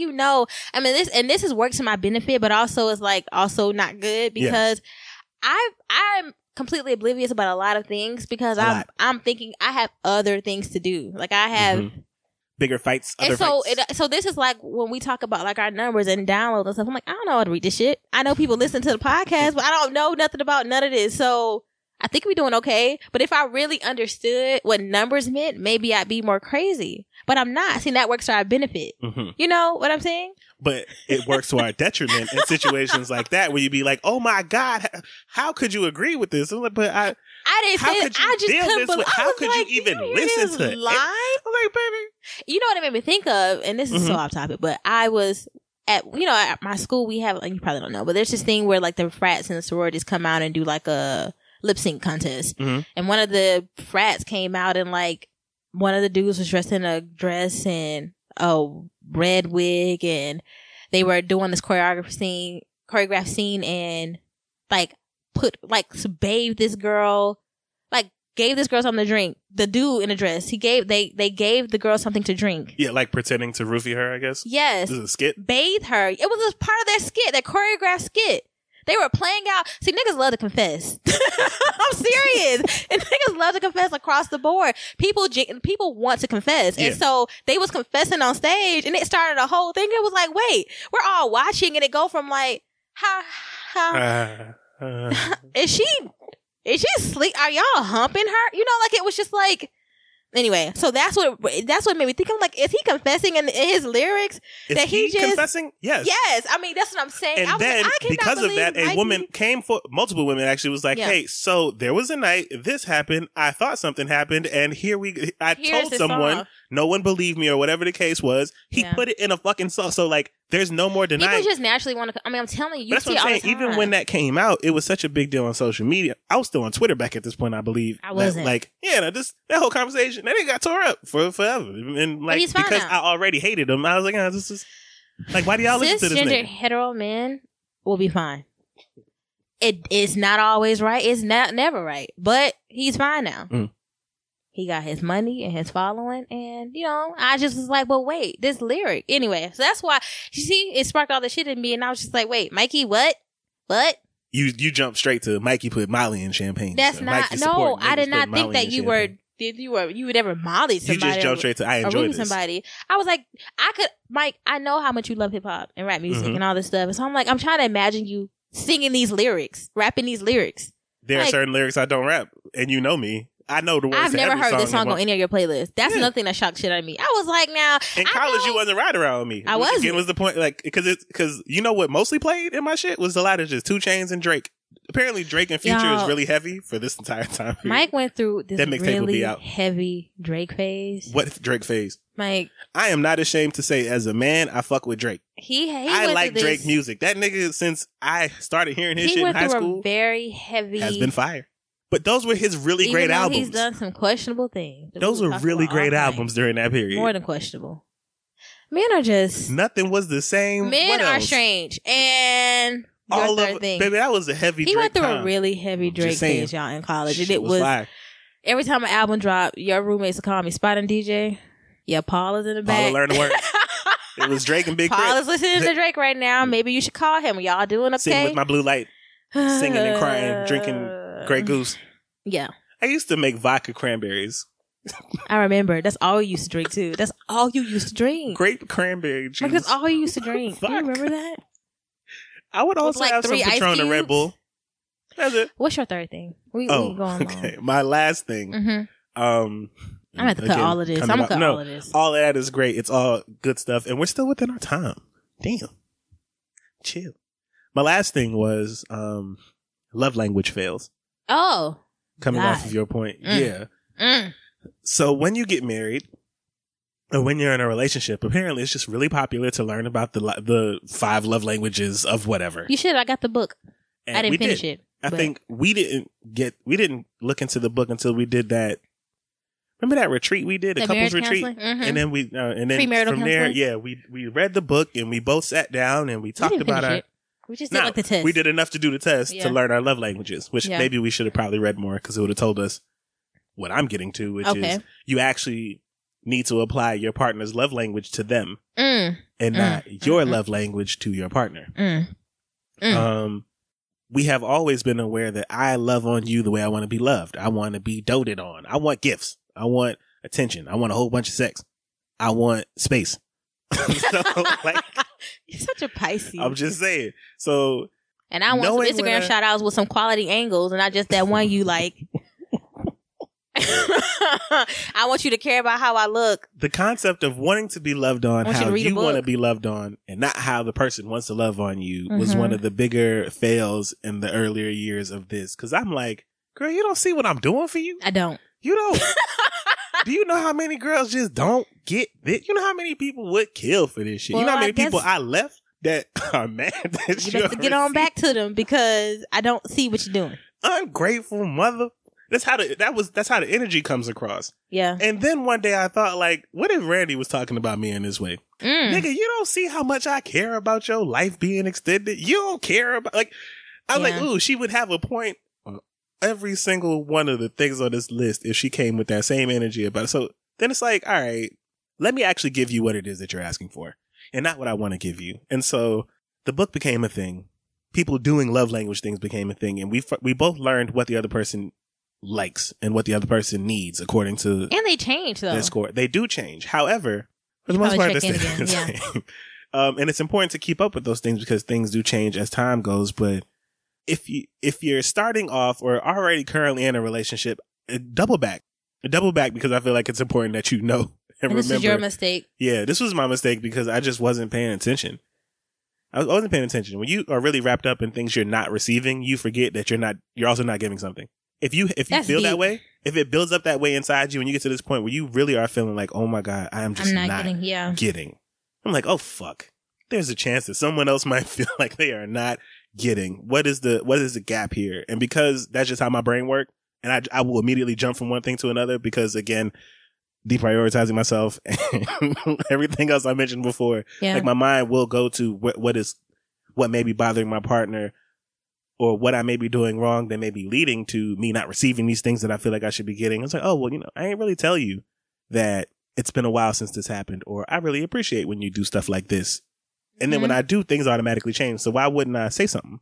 this has worked to my benefit, but also it's like also not good, because I'm completely oblivious about a lot of things, because I'm thinking I have other things to do. Like I have
bigger fights.
So this is like when we talk about like our numbers and downloads and stuff. I'm like, I don't know how to read this shit. I know people listen to the podcast, but I don't know nothing about none of this. So I think we're doing okay. But if I really understood what numbers meant, maybe I'd be more crazy. But I'm not. See, that works to our benefit. You know what I'm saying?
But it works to our detriment in situations like that, where you'd be like, "Oh my God, how could you agree with this?" I'm like, but I didn't say that. I just couldn't believe.
How
could you even listen to it? I'm like, baby.
You know what it made me think of, and this is so off topic, but I was at my school. We have, like, you probably don't know, but there's this thing where like the frats and the sororities come out and do like a lip sync contest, and one of the frats came out and like one of the dudes was dressed in a dress and a red wig, and they were doing this choreographed scene and like bathed this girl, like gave this girl something to drink. The dude in a dress, they gave the girl something to drink.
Yeah, like pretending to roofie her, I guess.
Yes.
This is a skit?
Bathe her. It was a part of their skit, their choreographed skit. They were playing out. See, niggas love to confess. I'm serious. And niggas love to confess across the board. People want to confess. And so they was confessing on stage, and it started a whole thing. It was like, wait, we're all watching, and it go from like, is she asleep? Are y'all humping her? Like it was just like, anyway, so that's what made me think. I'm like, is he confessing in his lyrics?
Is he confessing? Yes.
Yes. I mean, that's what I'm saying.
And then, because of that, multiple women actually was like, hey, so there was a night, this happened, I thought something happened, and I told someone, song. No one believed me, or whatever the case was. He put it in a fucking song. So, like, there's no more denying.
People just naturally want to, I'm telling you,
that's what I'm saying. Even when that came out, it was such a big deal on social media. I was still on Twitter back at this point, I believe.
I wasn't.
That whole conversation, that got tore up for forever. And like, because I already hated him, I was like, this is, like, why do y'all listen to this nigga?
Cisgender hetero men will be fine. It's not always right. It's never right. But he's fine now. He got his money and his following, and I just was like, well, wait, this lyric. Anyway, so that's why, you see, it sparked all the shit in me, and I was just like, wait, Mikey, what? You
jumped straight to Mikey put Molly in champagne.
That's so not, no, I did not think that you would ever Molly somebody.
You just jumped straight to, I enjoyed this.
Somebody. I was like, Mike, I know how much you love hip hop and rap music and all this stuff. And so I'm like, I'm trying to imagine you singing these lyrics, rapping these lyrics.
There are certain lyrics I don't rap, and you know me. I know the words.
I've never heard this song on any of your playlists. That's another thing that shocked shit out of me. I was like, now
in college you wasn't right around me.
I wasn't.
Again, was the point, like, because you know what mostly played in my shit was a lot of just 2 Chainz and Drake. Apparently Drake and Future is really heavy for this entire time period.
Mike went through this really heavy Drake phase.
What Drake phase?
Mike,
I am not ashamed to say, as a man, I fuck with Drake.
I
like Drake music. That nigga, since I started hearing his shit in high school,
a very heavy,
has been fire. But those were his really great albums.
He's done some questionable things.
Those were really great albums during that period.
More than questionable. Men are just...
Nothing was the same.
Men are strange. And your third thing.
Baby, that was a heavy Drake
He went through
time.
A really heavy Drake phase, y'all, in college. And it was
fire.
Every time an album dropped, your roommates would call me Spotting DJ. Yeah, Paul is in the back.
Paul learned to work. It was Drake and Big Crit.
Paul is listening to Drake right now. Maybe you should call him. Y'all doing okay?
Sitting with my blue light. Singing and crying. Drinking Grey Goose.
Yeah.
I used to make vodka cranberries.
I remember. That's all you used to drink, too. That's all you used to drink.
Grape cranberry juice.
Like, that's all you used to drink. Do you remember that?
I would also have some Patron and Red Bull. That's it.
What's your third thing? We going long.
Okay. My last thing.
I'm going to have to cut all of this. I'm going to cut all of this.
All of that is great. It's all good stuff. And we're still within our time. Damn. Chill. My last thing was love language fails.
Oh.
Coming
God.
off of your point. Yeah. So when you get married or when you're in a relationship, apparently it's just really popular to learn about the 5 love languages of whatever.
You should. I got the book.
And
I didn't
we
finish
did.
it.
I think we didn't look into the book until we did that. Remember that retreat we did, a couples retreat, and then
Premarital
from there,
counseling?
yeah, we read the book and we both sat down and we talked about our.
it. We just did like the test.
We did enough to do the test
Yeah.
to learn our love languages, which
Yeah.
maybe we should have probably read more because it would have told us what I'm getting to, which is you actually need to apply your partner's love language to them and not your love language to your partner. We have always been aware that I love on you the way I want to be loved. I want to be doted on. I want gifts. I want attention. I want a whole bunch of sex. I want space. So, like,
you're such a Pisces.
I'm just saying. So,
and I want some Instagram shout outs with some quality angles and not just that one you like. I want you to care about how I look.
The concept of wanting to be loved on how you want to be loved on and not how the person wants to love on you was one of the bigger fails in the earlier years of this. Because I'm like, girl, you don't see what I'm doing for you?
I don't.
You don't. Do you know how many girls just don't get this? You know how many people would kill for this shit?
Well,
you know how many people I left that are mad that
you have to get on back to them because I don't see what you're doing.
Ungrateful mother. That's how the energy comes across.
Yeah.
And then one day I thought, like, what if Randy was talking about me in this way? Nigga, you don't see how much I care about your life being extended. You don't care about, like, I was like, ooh, she would have a point on every single one of the things on this list if she came with that same energy about it. So then it's like, all right, let me actually give you what it is that you're asking for and not what I want to give you. And so the book became a thing. People doing love language things became a thing. And we both learned what the other person likes and what the other person needs according to
and they change though
their score. They do change. However, for the most part, they're the same. And it's important to keep up with those things because things do change as time goes. But if you're starting off or already currently in a relationship, double back because I feel like it's important that you know and remember.
This is your mistake.
Yeah, this was my mistake because I just wasn't paying attention. I wasn't paying attention. When you are really wrapped up in things you're not receiving, you forget that you're also not giving something. If you feel
deep.
that way, if it builds up that way inside you and you get to this point where you really are feeling like, oh my God, I'm not getting. I'm like, oh fuck. There's a chance that someone else might feel like they are not getting. What is the gap here? And because that's just how my brain works, and I will immediately jump from one thing to another because again, deprioritizing myself and everything else I mentioned before. Yeah. Like my mind will go to what may be bothering my partner or what I may be doing wrong that may be leading to me not receiving these things that I feel like I should be getting. It's like, oh, well, I ain't really tell you that it's been a while since this happened, or I really appreciate when you do stuff like this. And then when I do, things automatically change. So why wouldn't I say something?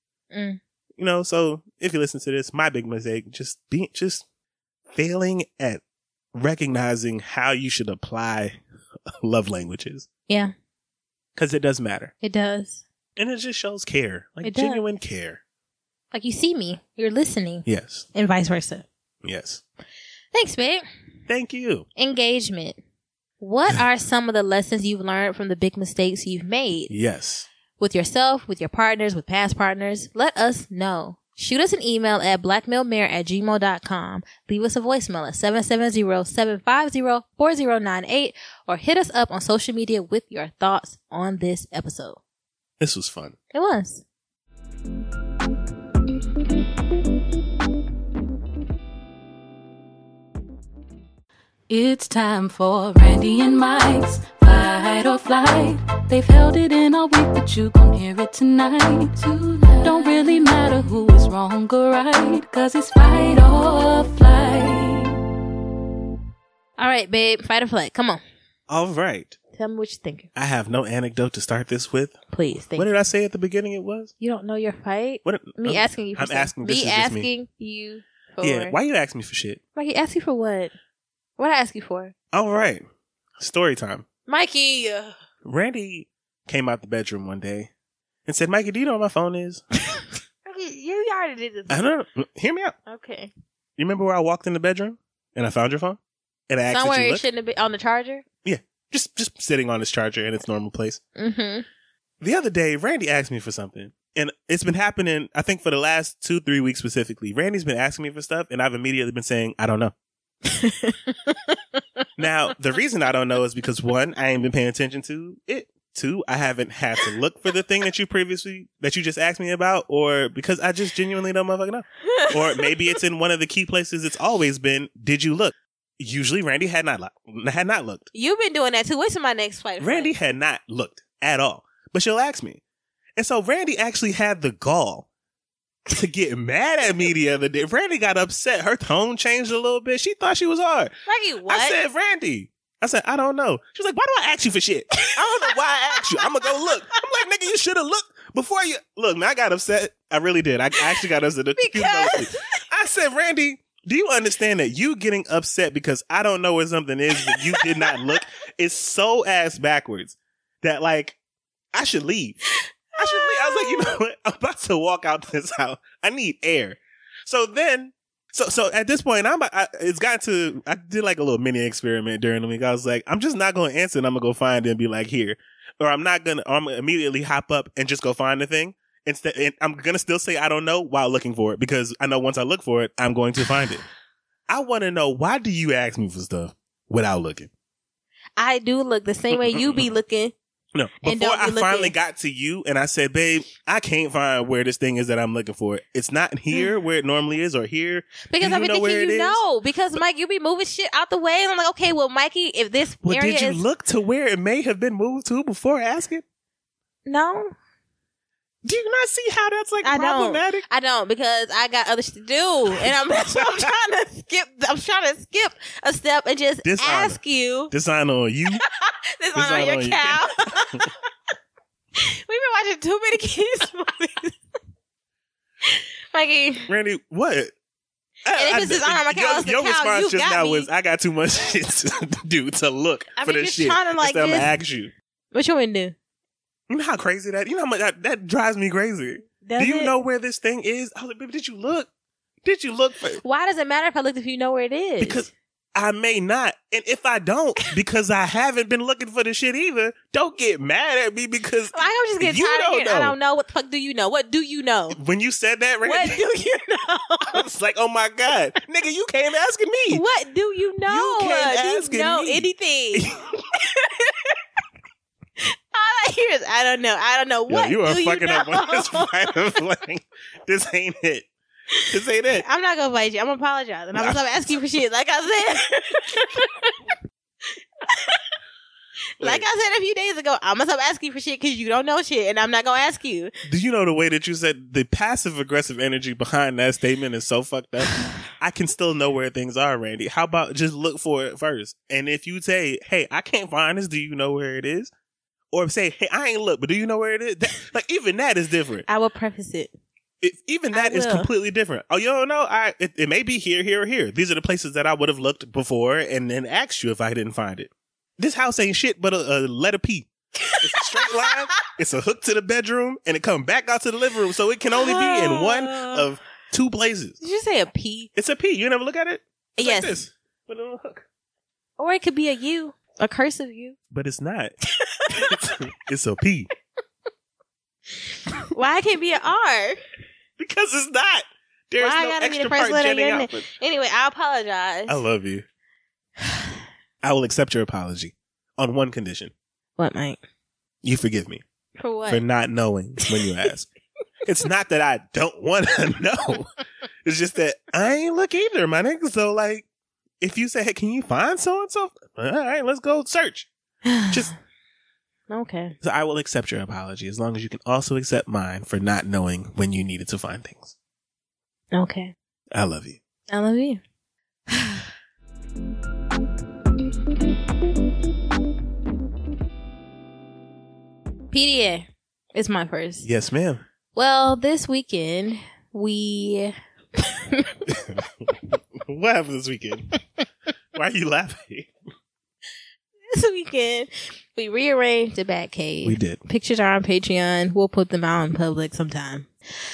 So if you listen to this, my big mistake, just failing at recognizing how you should apply love languages.
Yeah.
Because it does matter.
It does.
And it just shows care, like genuine care.
Like you see me, you're listening.
Yes.
And vice versa.
Yes.
Thanks, babe.
Thank you.
Engagement. What are some of the lessons you've learned from the big mistakes you've made?
Yes.
With yourself, with your partners, with past partners? Let us know. Shoot us an email at blackmailmare@gmail.com. Leave us a voicemail at 770-750-4098 or hit us up on social media with your thoughts on this episode.
This was fun.
It was.
It's time for Randy and Mike's Fight or Flight. They've held it in all week, but you gon' hear it tonight. Don't really matter who is wrong or right, 'cause it's Fight or Flight.
All right, babe. Fight or flight. Come on.
All right.
Tell me what you're thinking.
I have no anecdote to start this with.
Please.
What did I say at the beginning it was?
You don't know your fight?
Me
asking you for
I'm asking
me
this
asking you for...
Yeah, why you asking me for shit?
Mikey, ask you for what? What I ask you for?
All right. Story time.
Mikey!
Randy came out the bedroom one day and said, Mikey, do you know what my phone is?
You already did this.
I don't know. Hear me out.
Okay.
You remember where I walked in the bedroom and I found your phone? And I asked
somewhere
that you
it shouldn't have been on the charger?
Yeah. Just sitting on its charger in its normal place.
Mm-hmm.
The other day, Randy asked me for something. And it's been happening, I think, for the last 2-3 weeks specifically. Randy's been asking me for stuff, and I've immediately been saying, I don't know. Now, the reason I don't know is because, 1, I ain't been paying attention to it. 2, I haven't had to look for the thing that you just asked me about, or because I just genuinely don't motherfucking know. Or maybe it's in one of the key places it's always been, did you look? Usually, Randy had not looked.
You've been doing that too. What's my next fight?
Randy had not looked at all, but she'll ask me. And so Randy actually had the gall to get mad at me the other day. Randy got upset. Her tone changed a little bit. She thought she was hard.
Maggie, what?
I said, Randy. I said, I don't know. She was like, why do I ask you for shit? I don't know why I asked you. I'm going to go look. I'm like, nigga, you should have looked before you... Look, man, I got upset. I really did. I actually got upset.
Because...
I said, Randy, do you understand that you getting upset because I don't know where something is, but you did not look, is so ass backwards that, like, I should leave. I was like, you know what? I'm about to walk out this house. I need air. So then, so at this point, I did like a little mini experiment during the week. I was like, I'm just not going to answer, and I'm going to go find it and be like, here. Or I'm going to immediately hop up and just go find the thing. Instead, and I'm going to still say I don't know while looking for it, because I know once I look for it, I'm going to find it. I want to know, why do you ask me for stuff without looking?
I do look the same way you be looking.
No, before I finally got to you and I said, babe, I can't find where this thing is that I'm looking for. It's not here where it normally is, or here.
Because I've been thinking you know. Because, Mike, you be moving shit out the way. And I'm like, okay, well, Mikey, if this area
did you look to where it may have been moved to before asking?
No.
Do you not see how that's like problematic?
I don't, because I got other shit to do, and I'm trying to skip. I'm trying to skip a step and just ask you.
Dishonor on you.
Dishonor on your cow. We've been watching too many kids movies. Mikey,
Randy, what?
And if it's dishonor on my cow,
your response just now was, I got too much shit to do to look for this shit.
Trying to, like,
I'm gonna ask you.
What you want to do?
You know how crazy that? You know how much that drives me crazy. Do you know where this thing is? I was like, baby, did you look? Did you look for it?
Why does it matter if I looked if you know where it is?
Because I may not. And if I don't, because I haven't been looking for the shit either, don't get mad at me because
I don't just get tired of hearing, I don't know. What the fuck do you know? What do you know?
When you said that, Randy,
what do you know?
I was like, oh my God. Nigga, you came asking me.
What do you know?
You came asking
me. Know anything. All I hear is, I don't know. I don't know. What
you are
do
fucking
you know?
up on this fight of like, this ain't it. This ain't it.
I'm not gonna fight you. I'm gonna apologize, and I'm gonna stop asking for shit. Like I said, like I said a few days ago, I'm gonna stop asking for shit because you don't know shit, and I'm not gonna ask you.
Do you know the way that you said the passive aggressive energy behind that statement is so fucked up? I can still know where things are, Randy. How about just look for it first? And if you say, hey, I can't find this, do you know where it is? Or say, hey, I ain't look, but do you know where it is? Like, even that is different.
I will preface it.
Even that is completely different. Oh, you don't know? It may be here, here, or here. These are the places that I would have looked before and then asked you if I didn't find it. This house ain't shit but a letter P. It's a straight line. It's a hook to the bedroom, and it comes back out to the living room, so it can only be in one of two places.
Did you say a P?
It's a P. You never look at it? It's
yes.
like this, with a little hook.
Or it could be a U. A cursive U.
But it's not. It's a P.
Why can't it be an R?
Because it's not. There's
Why
no
gotta be
extra
the first
part
letter
jetting
in
out.
it? Anyway, I apologize.
I love you. I will accept your apology on one condition.
What, Mike?
You forgive me.
For what?
For not knowing when you ask. It's not that I don't want to know. It's just that I ain't look either, my nigga. So, like, if you say, hey, can you find so-and-so? All right, let's go search. Just...
Okay.
So I will accept your apology as long as you can also accept mine for not knowing when you needed to find things.
Okay.
I love you.
I love you. PDA is my first.
Yes, ma'am.
Well, this weekend, we...
What happened this weekend? Why are you laughing?
This weekend, we rearranged the Batcave.
We did.
Pictures are on Patreon. We'll put them out in public sometime.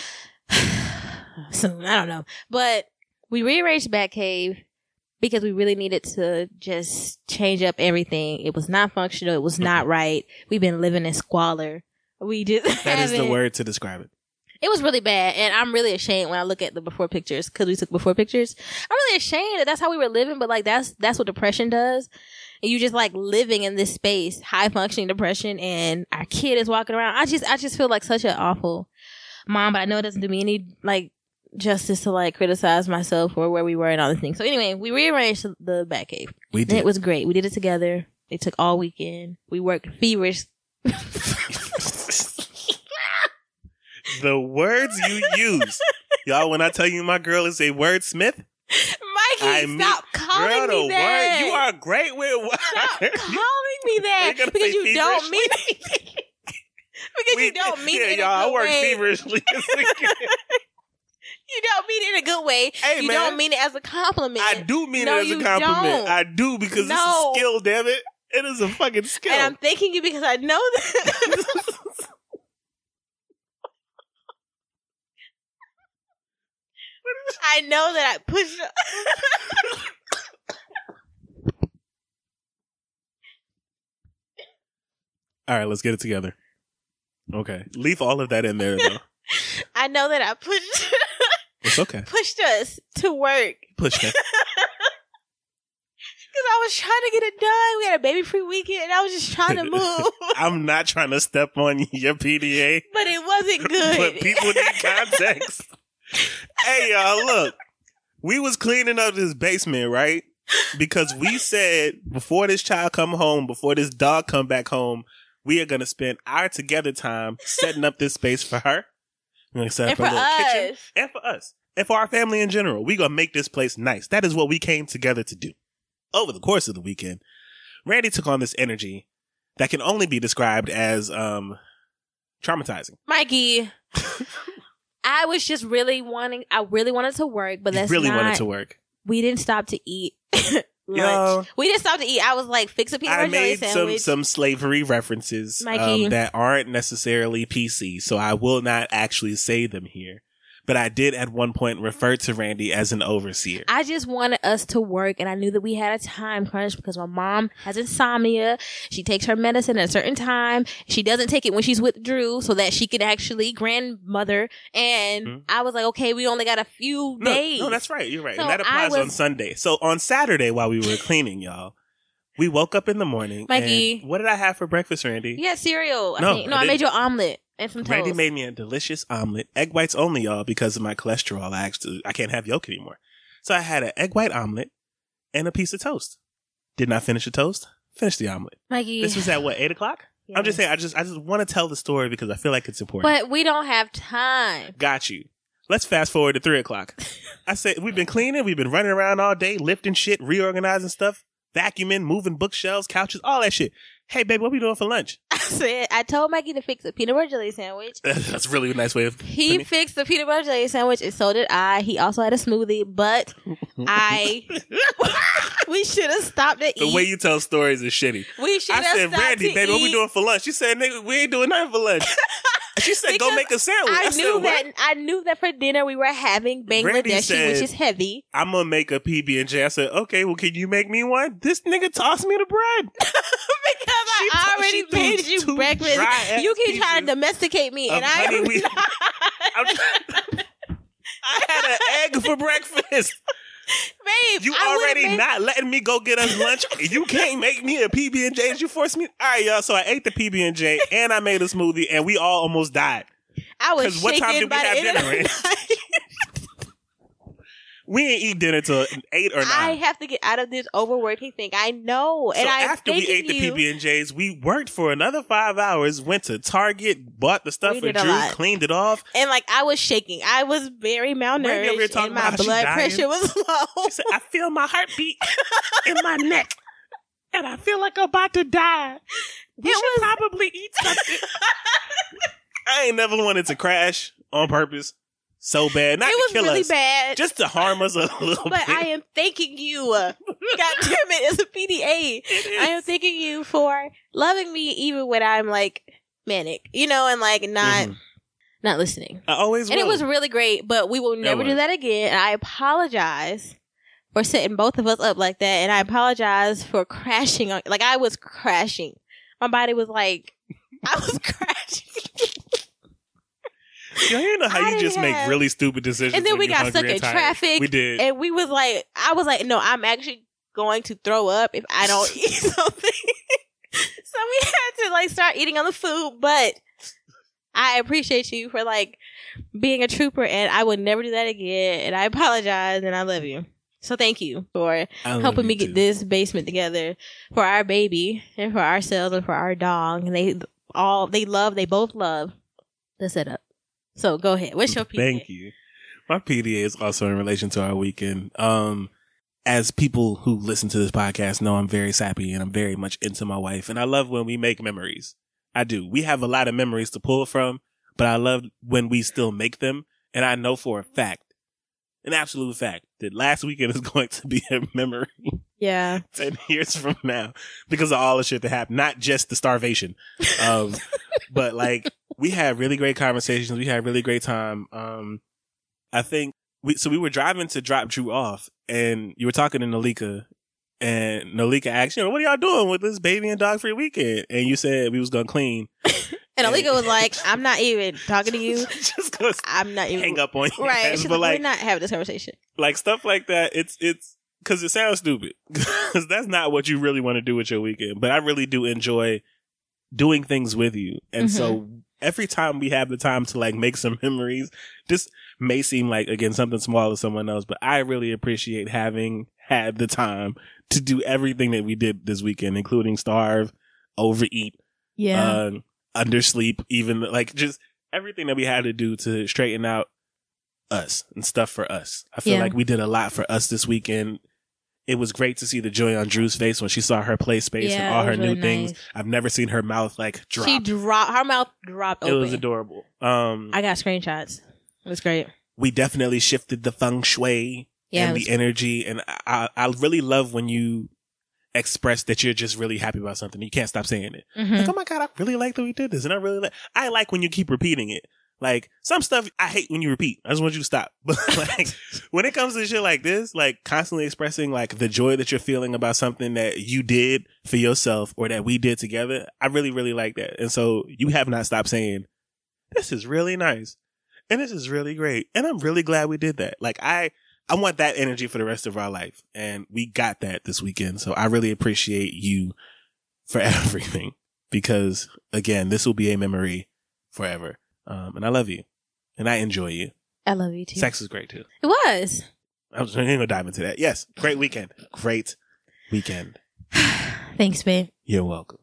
Soon, I don't know. But we rearranged the Batcave because we really needed to just change up everything. It was not functional. It was not right. We've been living in squalor. We just
That is the word to describe it.
It was really bad, and I'm really ashamed when I look at the before pictures, because we took before pictures. I'm really ashamed that that's how we were living, but like that's what depression does. And you just like living in this space, high functioning depression, and our kid is walking around. I just feel like such an awful mom, but I know it doesn't do me any like justice to like criticize myself or where we were and all the things. So anyway, we rearranged the Batcave.
We did.
And it was great. We did it together. It took all weekend. We worked feverish.
The words you use. Y'all, when I tell you my girl is a wordsmith,
Mikey, stop calling me that.
You are great with words.
Stop calling me that. Because you don't mean it. Because you don't mean it in a good way.
I work feverishly.
You don't mean it in a good way.
Hey,
you don't mean it as a compliment.
I do mean it as a compliment.
Don't.
I do, because this is a skill, damn it. It is a fucking skill.
And I'm thanking you because I know that. I know that I pushed.
All right, let's get it together. Okay. Leave all of that in there, though.
I know that I pushed.
It's okay.
Pushed us to work.
Pushed it.
Because I was trying to get it done. We had a baby-free weekend, and I was just trying to move.
I'm not trying to step on your PDA.
But it wasn't good.
But people need context. Hey, y'all, look. We was cleaning up this basement, right? Because we said, before this child come home, before this dog come back home, we are going to spend our together time setting up this space for her. We're going to set up a little kitchen. And for us. And for our family in general. We're going to make this place nice. That is what we came together to do. Over the course of the weekend, Randy took on this energy that can only be described as traumatizing.
Mikey, I was just really wanted to work, but that's
really
not,
wanted to work.
We didn't stop to eat lunch.
Yo,
we didn't stop to eat. I was like, fix a peanut butter jelly sandwich.
I made some slavery references that aren't necessarily PC, so I will not actually say them here. But I did at one point refer to Randy as an overseer.
I just wanted us to work, and I knew that we had a time crunch because my mom has insomnia. She takes her medicine at a certain time. She doesn't take it when she's with Drew so that she could actually grandmother. And I was like, okay, we only got a few days.
No, that's right. You're right.
So
and that applies on Sunday. So on Saturday while we were cleaning, y'all, we woke up in the morning.
Mikey.
And what did I have for breakfast, Randy?
Yeah, cereal. I made you an omelet. And some toast.
Randy made me a delicious omelet. Egg whites only, y'all, because of my cholesterol. I can't have yolk anymore. So I had an egg white omelet and a piece of toast. Did not finish the toast. Finished the omelet.
Mikey.
This was at what, 8 o'clock? Yes. I'm just saying, I just want to tell the story because I feel like it's important.
But we don't have time.
Got you. Let's fast forward to 3 o'clock. I said, we've been cleaning. We've been running around all day, lifting shit, reorganizing stuff, vacuuming, moving bookshelves, couches, all that shit. Hey, baby, what we doing for lunch?
I told Mikey to fix a peanut butter jelly sandwich.
That's a really nice way of...
He fixed the peanut butter jelly sandwich, and so did I. He also had a smoothie, but we should have stopped to eat.
The way you tell stories is shitty.
We should have stopped to eat.
I said, Randy, baby, what we doing for lunch? She said, nigga, we ain't doing nothing for lunch. She said, go make a sandwich.
I knew that for dinner we were having Bangladeshi, which is heavy.
I'm going to make a PB&J. I said, okay, well, can you make me one? This nigga tossed me the bread.
Because I already made you breakfast. You keep trying to domesticate me, and I am not.
I had an egg for breakfast.
Babe,
you already not letting me go get us lunch. You can't make me a PB&J as you forced me. All right, y'all. So I ate the PB&J and I made a smoothie and we all almost died.
I was shaking. What time did we have dinner?
We ain't eat dinner till 8 or 9.
I have to get out of this overworking thing. I know.
So after we ate the PB&Js, we worked for another 5 hours, went to Target, bought the stuff for Drew, cleaned it off.
And like I was shaking. I was very malnourished and my blood pressure was low.
She said, I feel my heartbeat in my neck. And I feel like I'm about to die. We should probably eat something. I ain't never wanted to crash on purpose. So bad. Not to kill us. It was really bad. Just to harm us a little bit.
But I am thanking you. God damn it, it's a PDA. I am thanking you for loving me even when I'm like manic, and like not listening.
I always will.
And it was really great, but we will never do that again. And I apologize for setting both of us up like that. And I apologize for crashing on, like I was crashing. My body was like, I was crashing.
Yo, you know how you just make really stupid decisions.
And then
when
we
you're
got
hungry
stuck
and
in
tired.
traffic.
We did.
And I was like, no, I'm actually going to throw up if I don't eat something. So we had to like start eating on the food. But I appreciate you for like being a trooper, and I would never do that again. And I apologize, and I love you. So thank you for helping me get this basement together for our baby and for ourselves and for our dog. And they both love the setup. So go ahead. What's your PDA?
Thank you. My PDA is also in relation to our weekend. As people who listen to this podcast know, I'm very sappy and I'm very much into my wife. And I love when we make memories. I do. We have a lot of memories to pull from, but I love when we still make them. And I know for a fact, an absolute fact, that last weekend is going to be a memory.
Yeah.
10 years from now because of all the shit that happened. Not just the starvation. But like, we had really great conversations. We had a really great time. I think we were driving to drop Drew off, and you were talking to Nalika, and Nalika asked, what are y'all doing with this baby and dog free weekend? And you said we was going to clean.
And Alika was like, I'm not even talking to you.
Just because
I'm not even
hang up on you.
Right.
Ass,
She's
but
like, we're not having this conversation.
Like stuff like that. It's because it sounds stupid. Because that's not what you really want to do with your weekend. But I really do enjoy doing things with you. And so every time we have the time to like make some memories, this may seem like, again, something small to someone else, but I really appreciate having had the time to do everything that we did this weekend, including starve, overeat, undersleep, even like just everything that we had to do to straighten out us and stuff for us. I feel like we did a lot for us this weekend. It was great to see the joy on Drew's face when she saw her play space and all her new things. I've never seen her mouth like drop.
Her mouth dropped open.
It was adorable.
I got screenshots. It was great.
We definitely shifted the feng shui and the energy. And I really love when you express that you're just really happy about something. You can't stop saying it. Like, oh my God, I really like that we did this. And I like when you keep repeating it. Like, some stuff I hate when you repeat. I just want you to stop. But like, when it comes to shit like this, like constantly expressing like the joy that you're feeling about something that you did for yourself or that we did together, I really, really like that. And so you have not stopped saying, this is really nice. And this is really great. And I'm really glad we did that. Like, I want that energy for the rest of our life. And we got that this weekend. So I really appreciate you for everything because, again, this will be a memory forever. And I love you. And I enjoy you.
I love you too.
Sex was great too.
It was.
I was going to dive into that. Yes. Great weekend. Great weekend.
Thanks, babe.
You're welcome.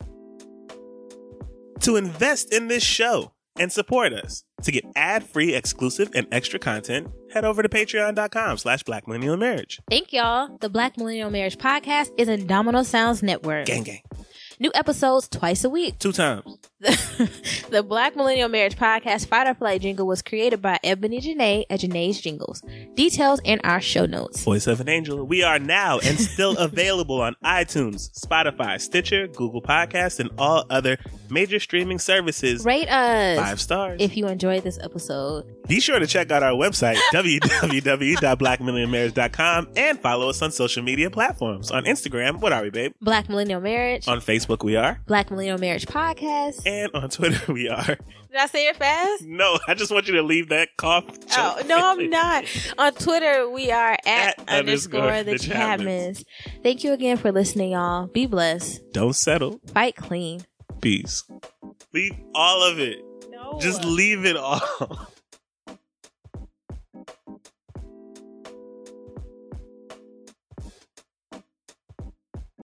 To invest in this show and support us, to get ad-free, exclusive, and extra content, head over to patreon.com/blackmillennialmarriage.
Thank y'all. The Black Millennial Marriage Podcast is a Domino Sounds network.
Gang, gang.
New episodes twice a week.
2 times.
The Black Millennial Marriage Podcast Fight or Flight jingle was created by Ebony Janae at Janae's Jingles. Details in our show notes.
Voice of an Angel. We are now and still available on iTunes, Spotify, Stitcher, Google Podcasts, and all other major streaming services.
Rate us
5 stars.
if you enjoyed this episode.
Be sure to check out our website, www.blackmillennialmarriage.com, and follow us on social media platforms. On Instagram, what are we, babe?
Black Millennial Marriage.
On Facebook, we are.
Black Millennial Marriage Podcast.
And on Twitter, we are.
Did I say it fast?
No, I just want you to leave that cough joke.
Oh, no, I'm not. On Twitter, we are at _ the Chapmans. Thank you again for listening, y'all. Be blessed.
Don't settle.
Fight clean.
Peace. Leave all of it.
No.
Just leave it all.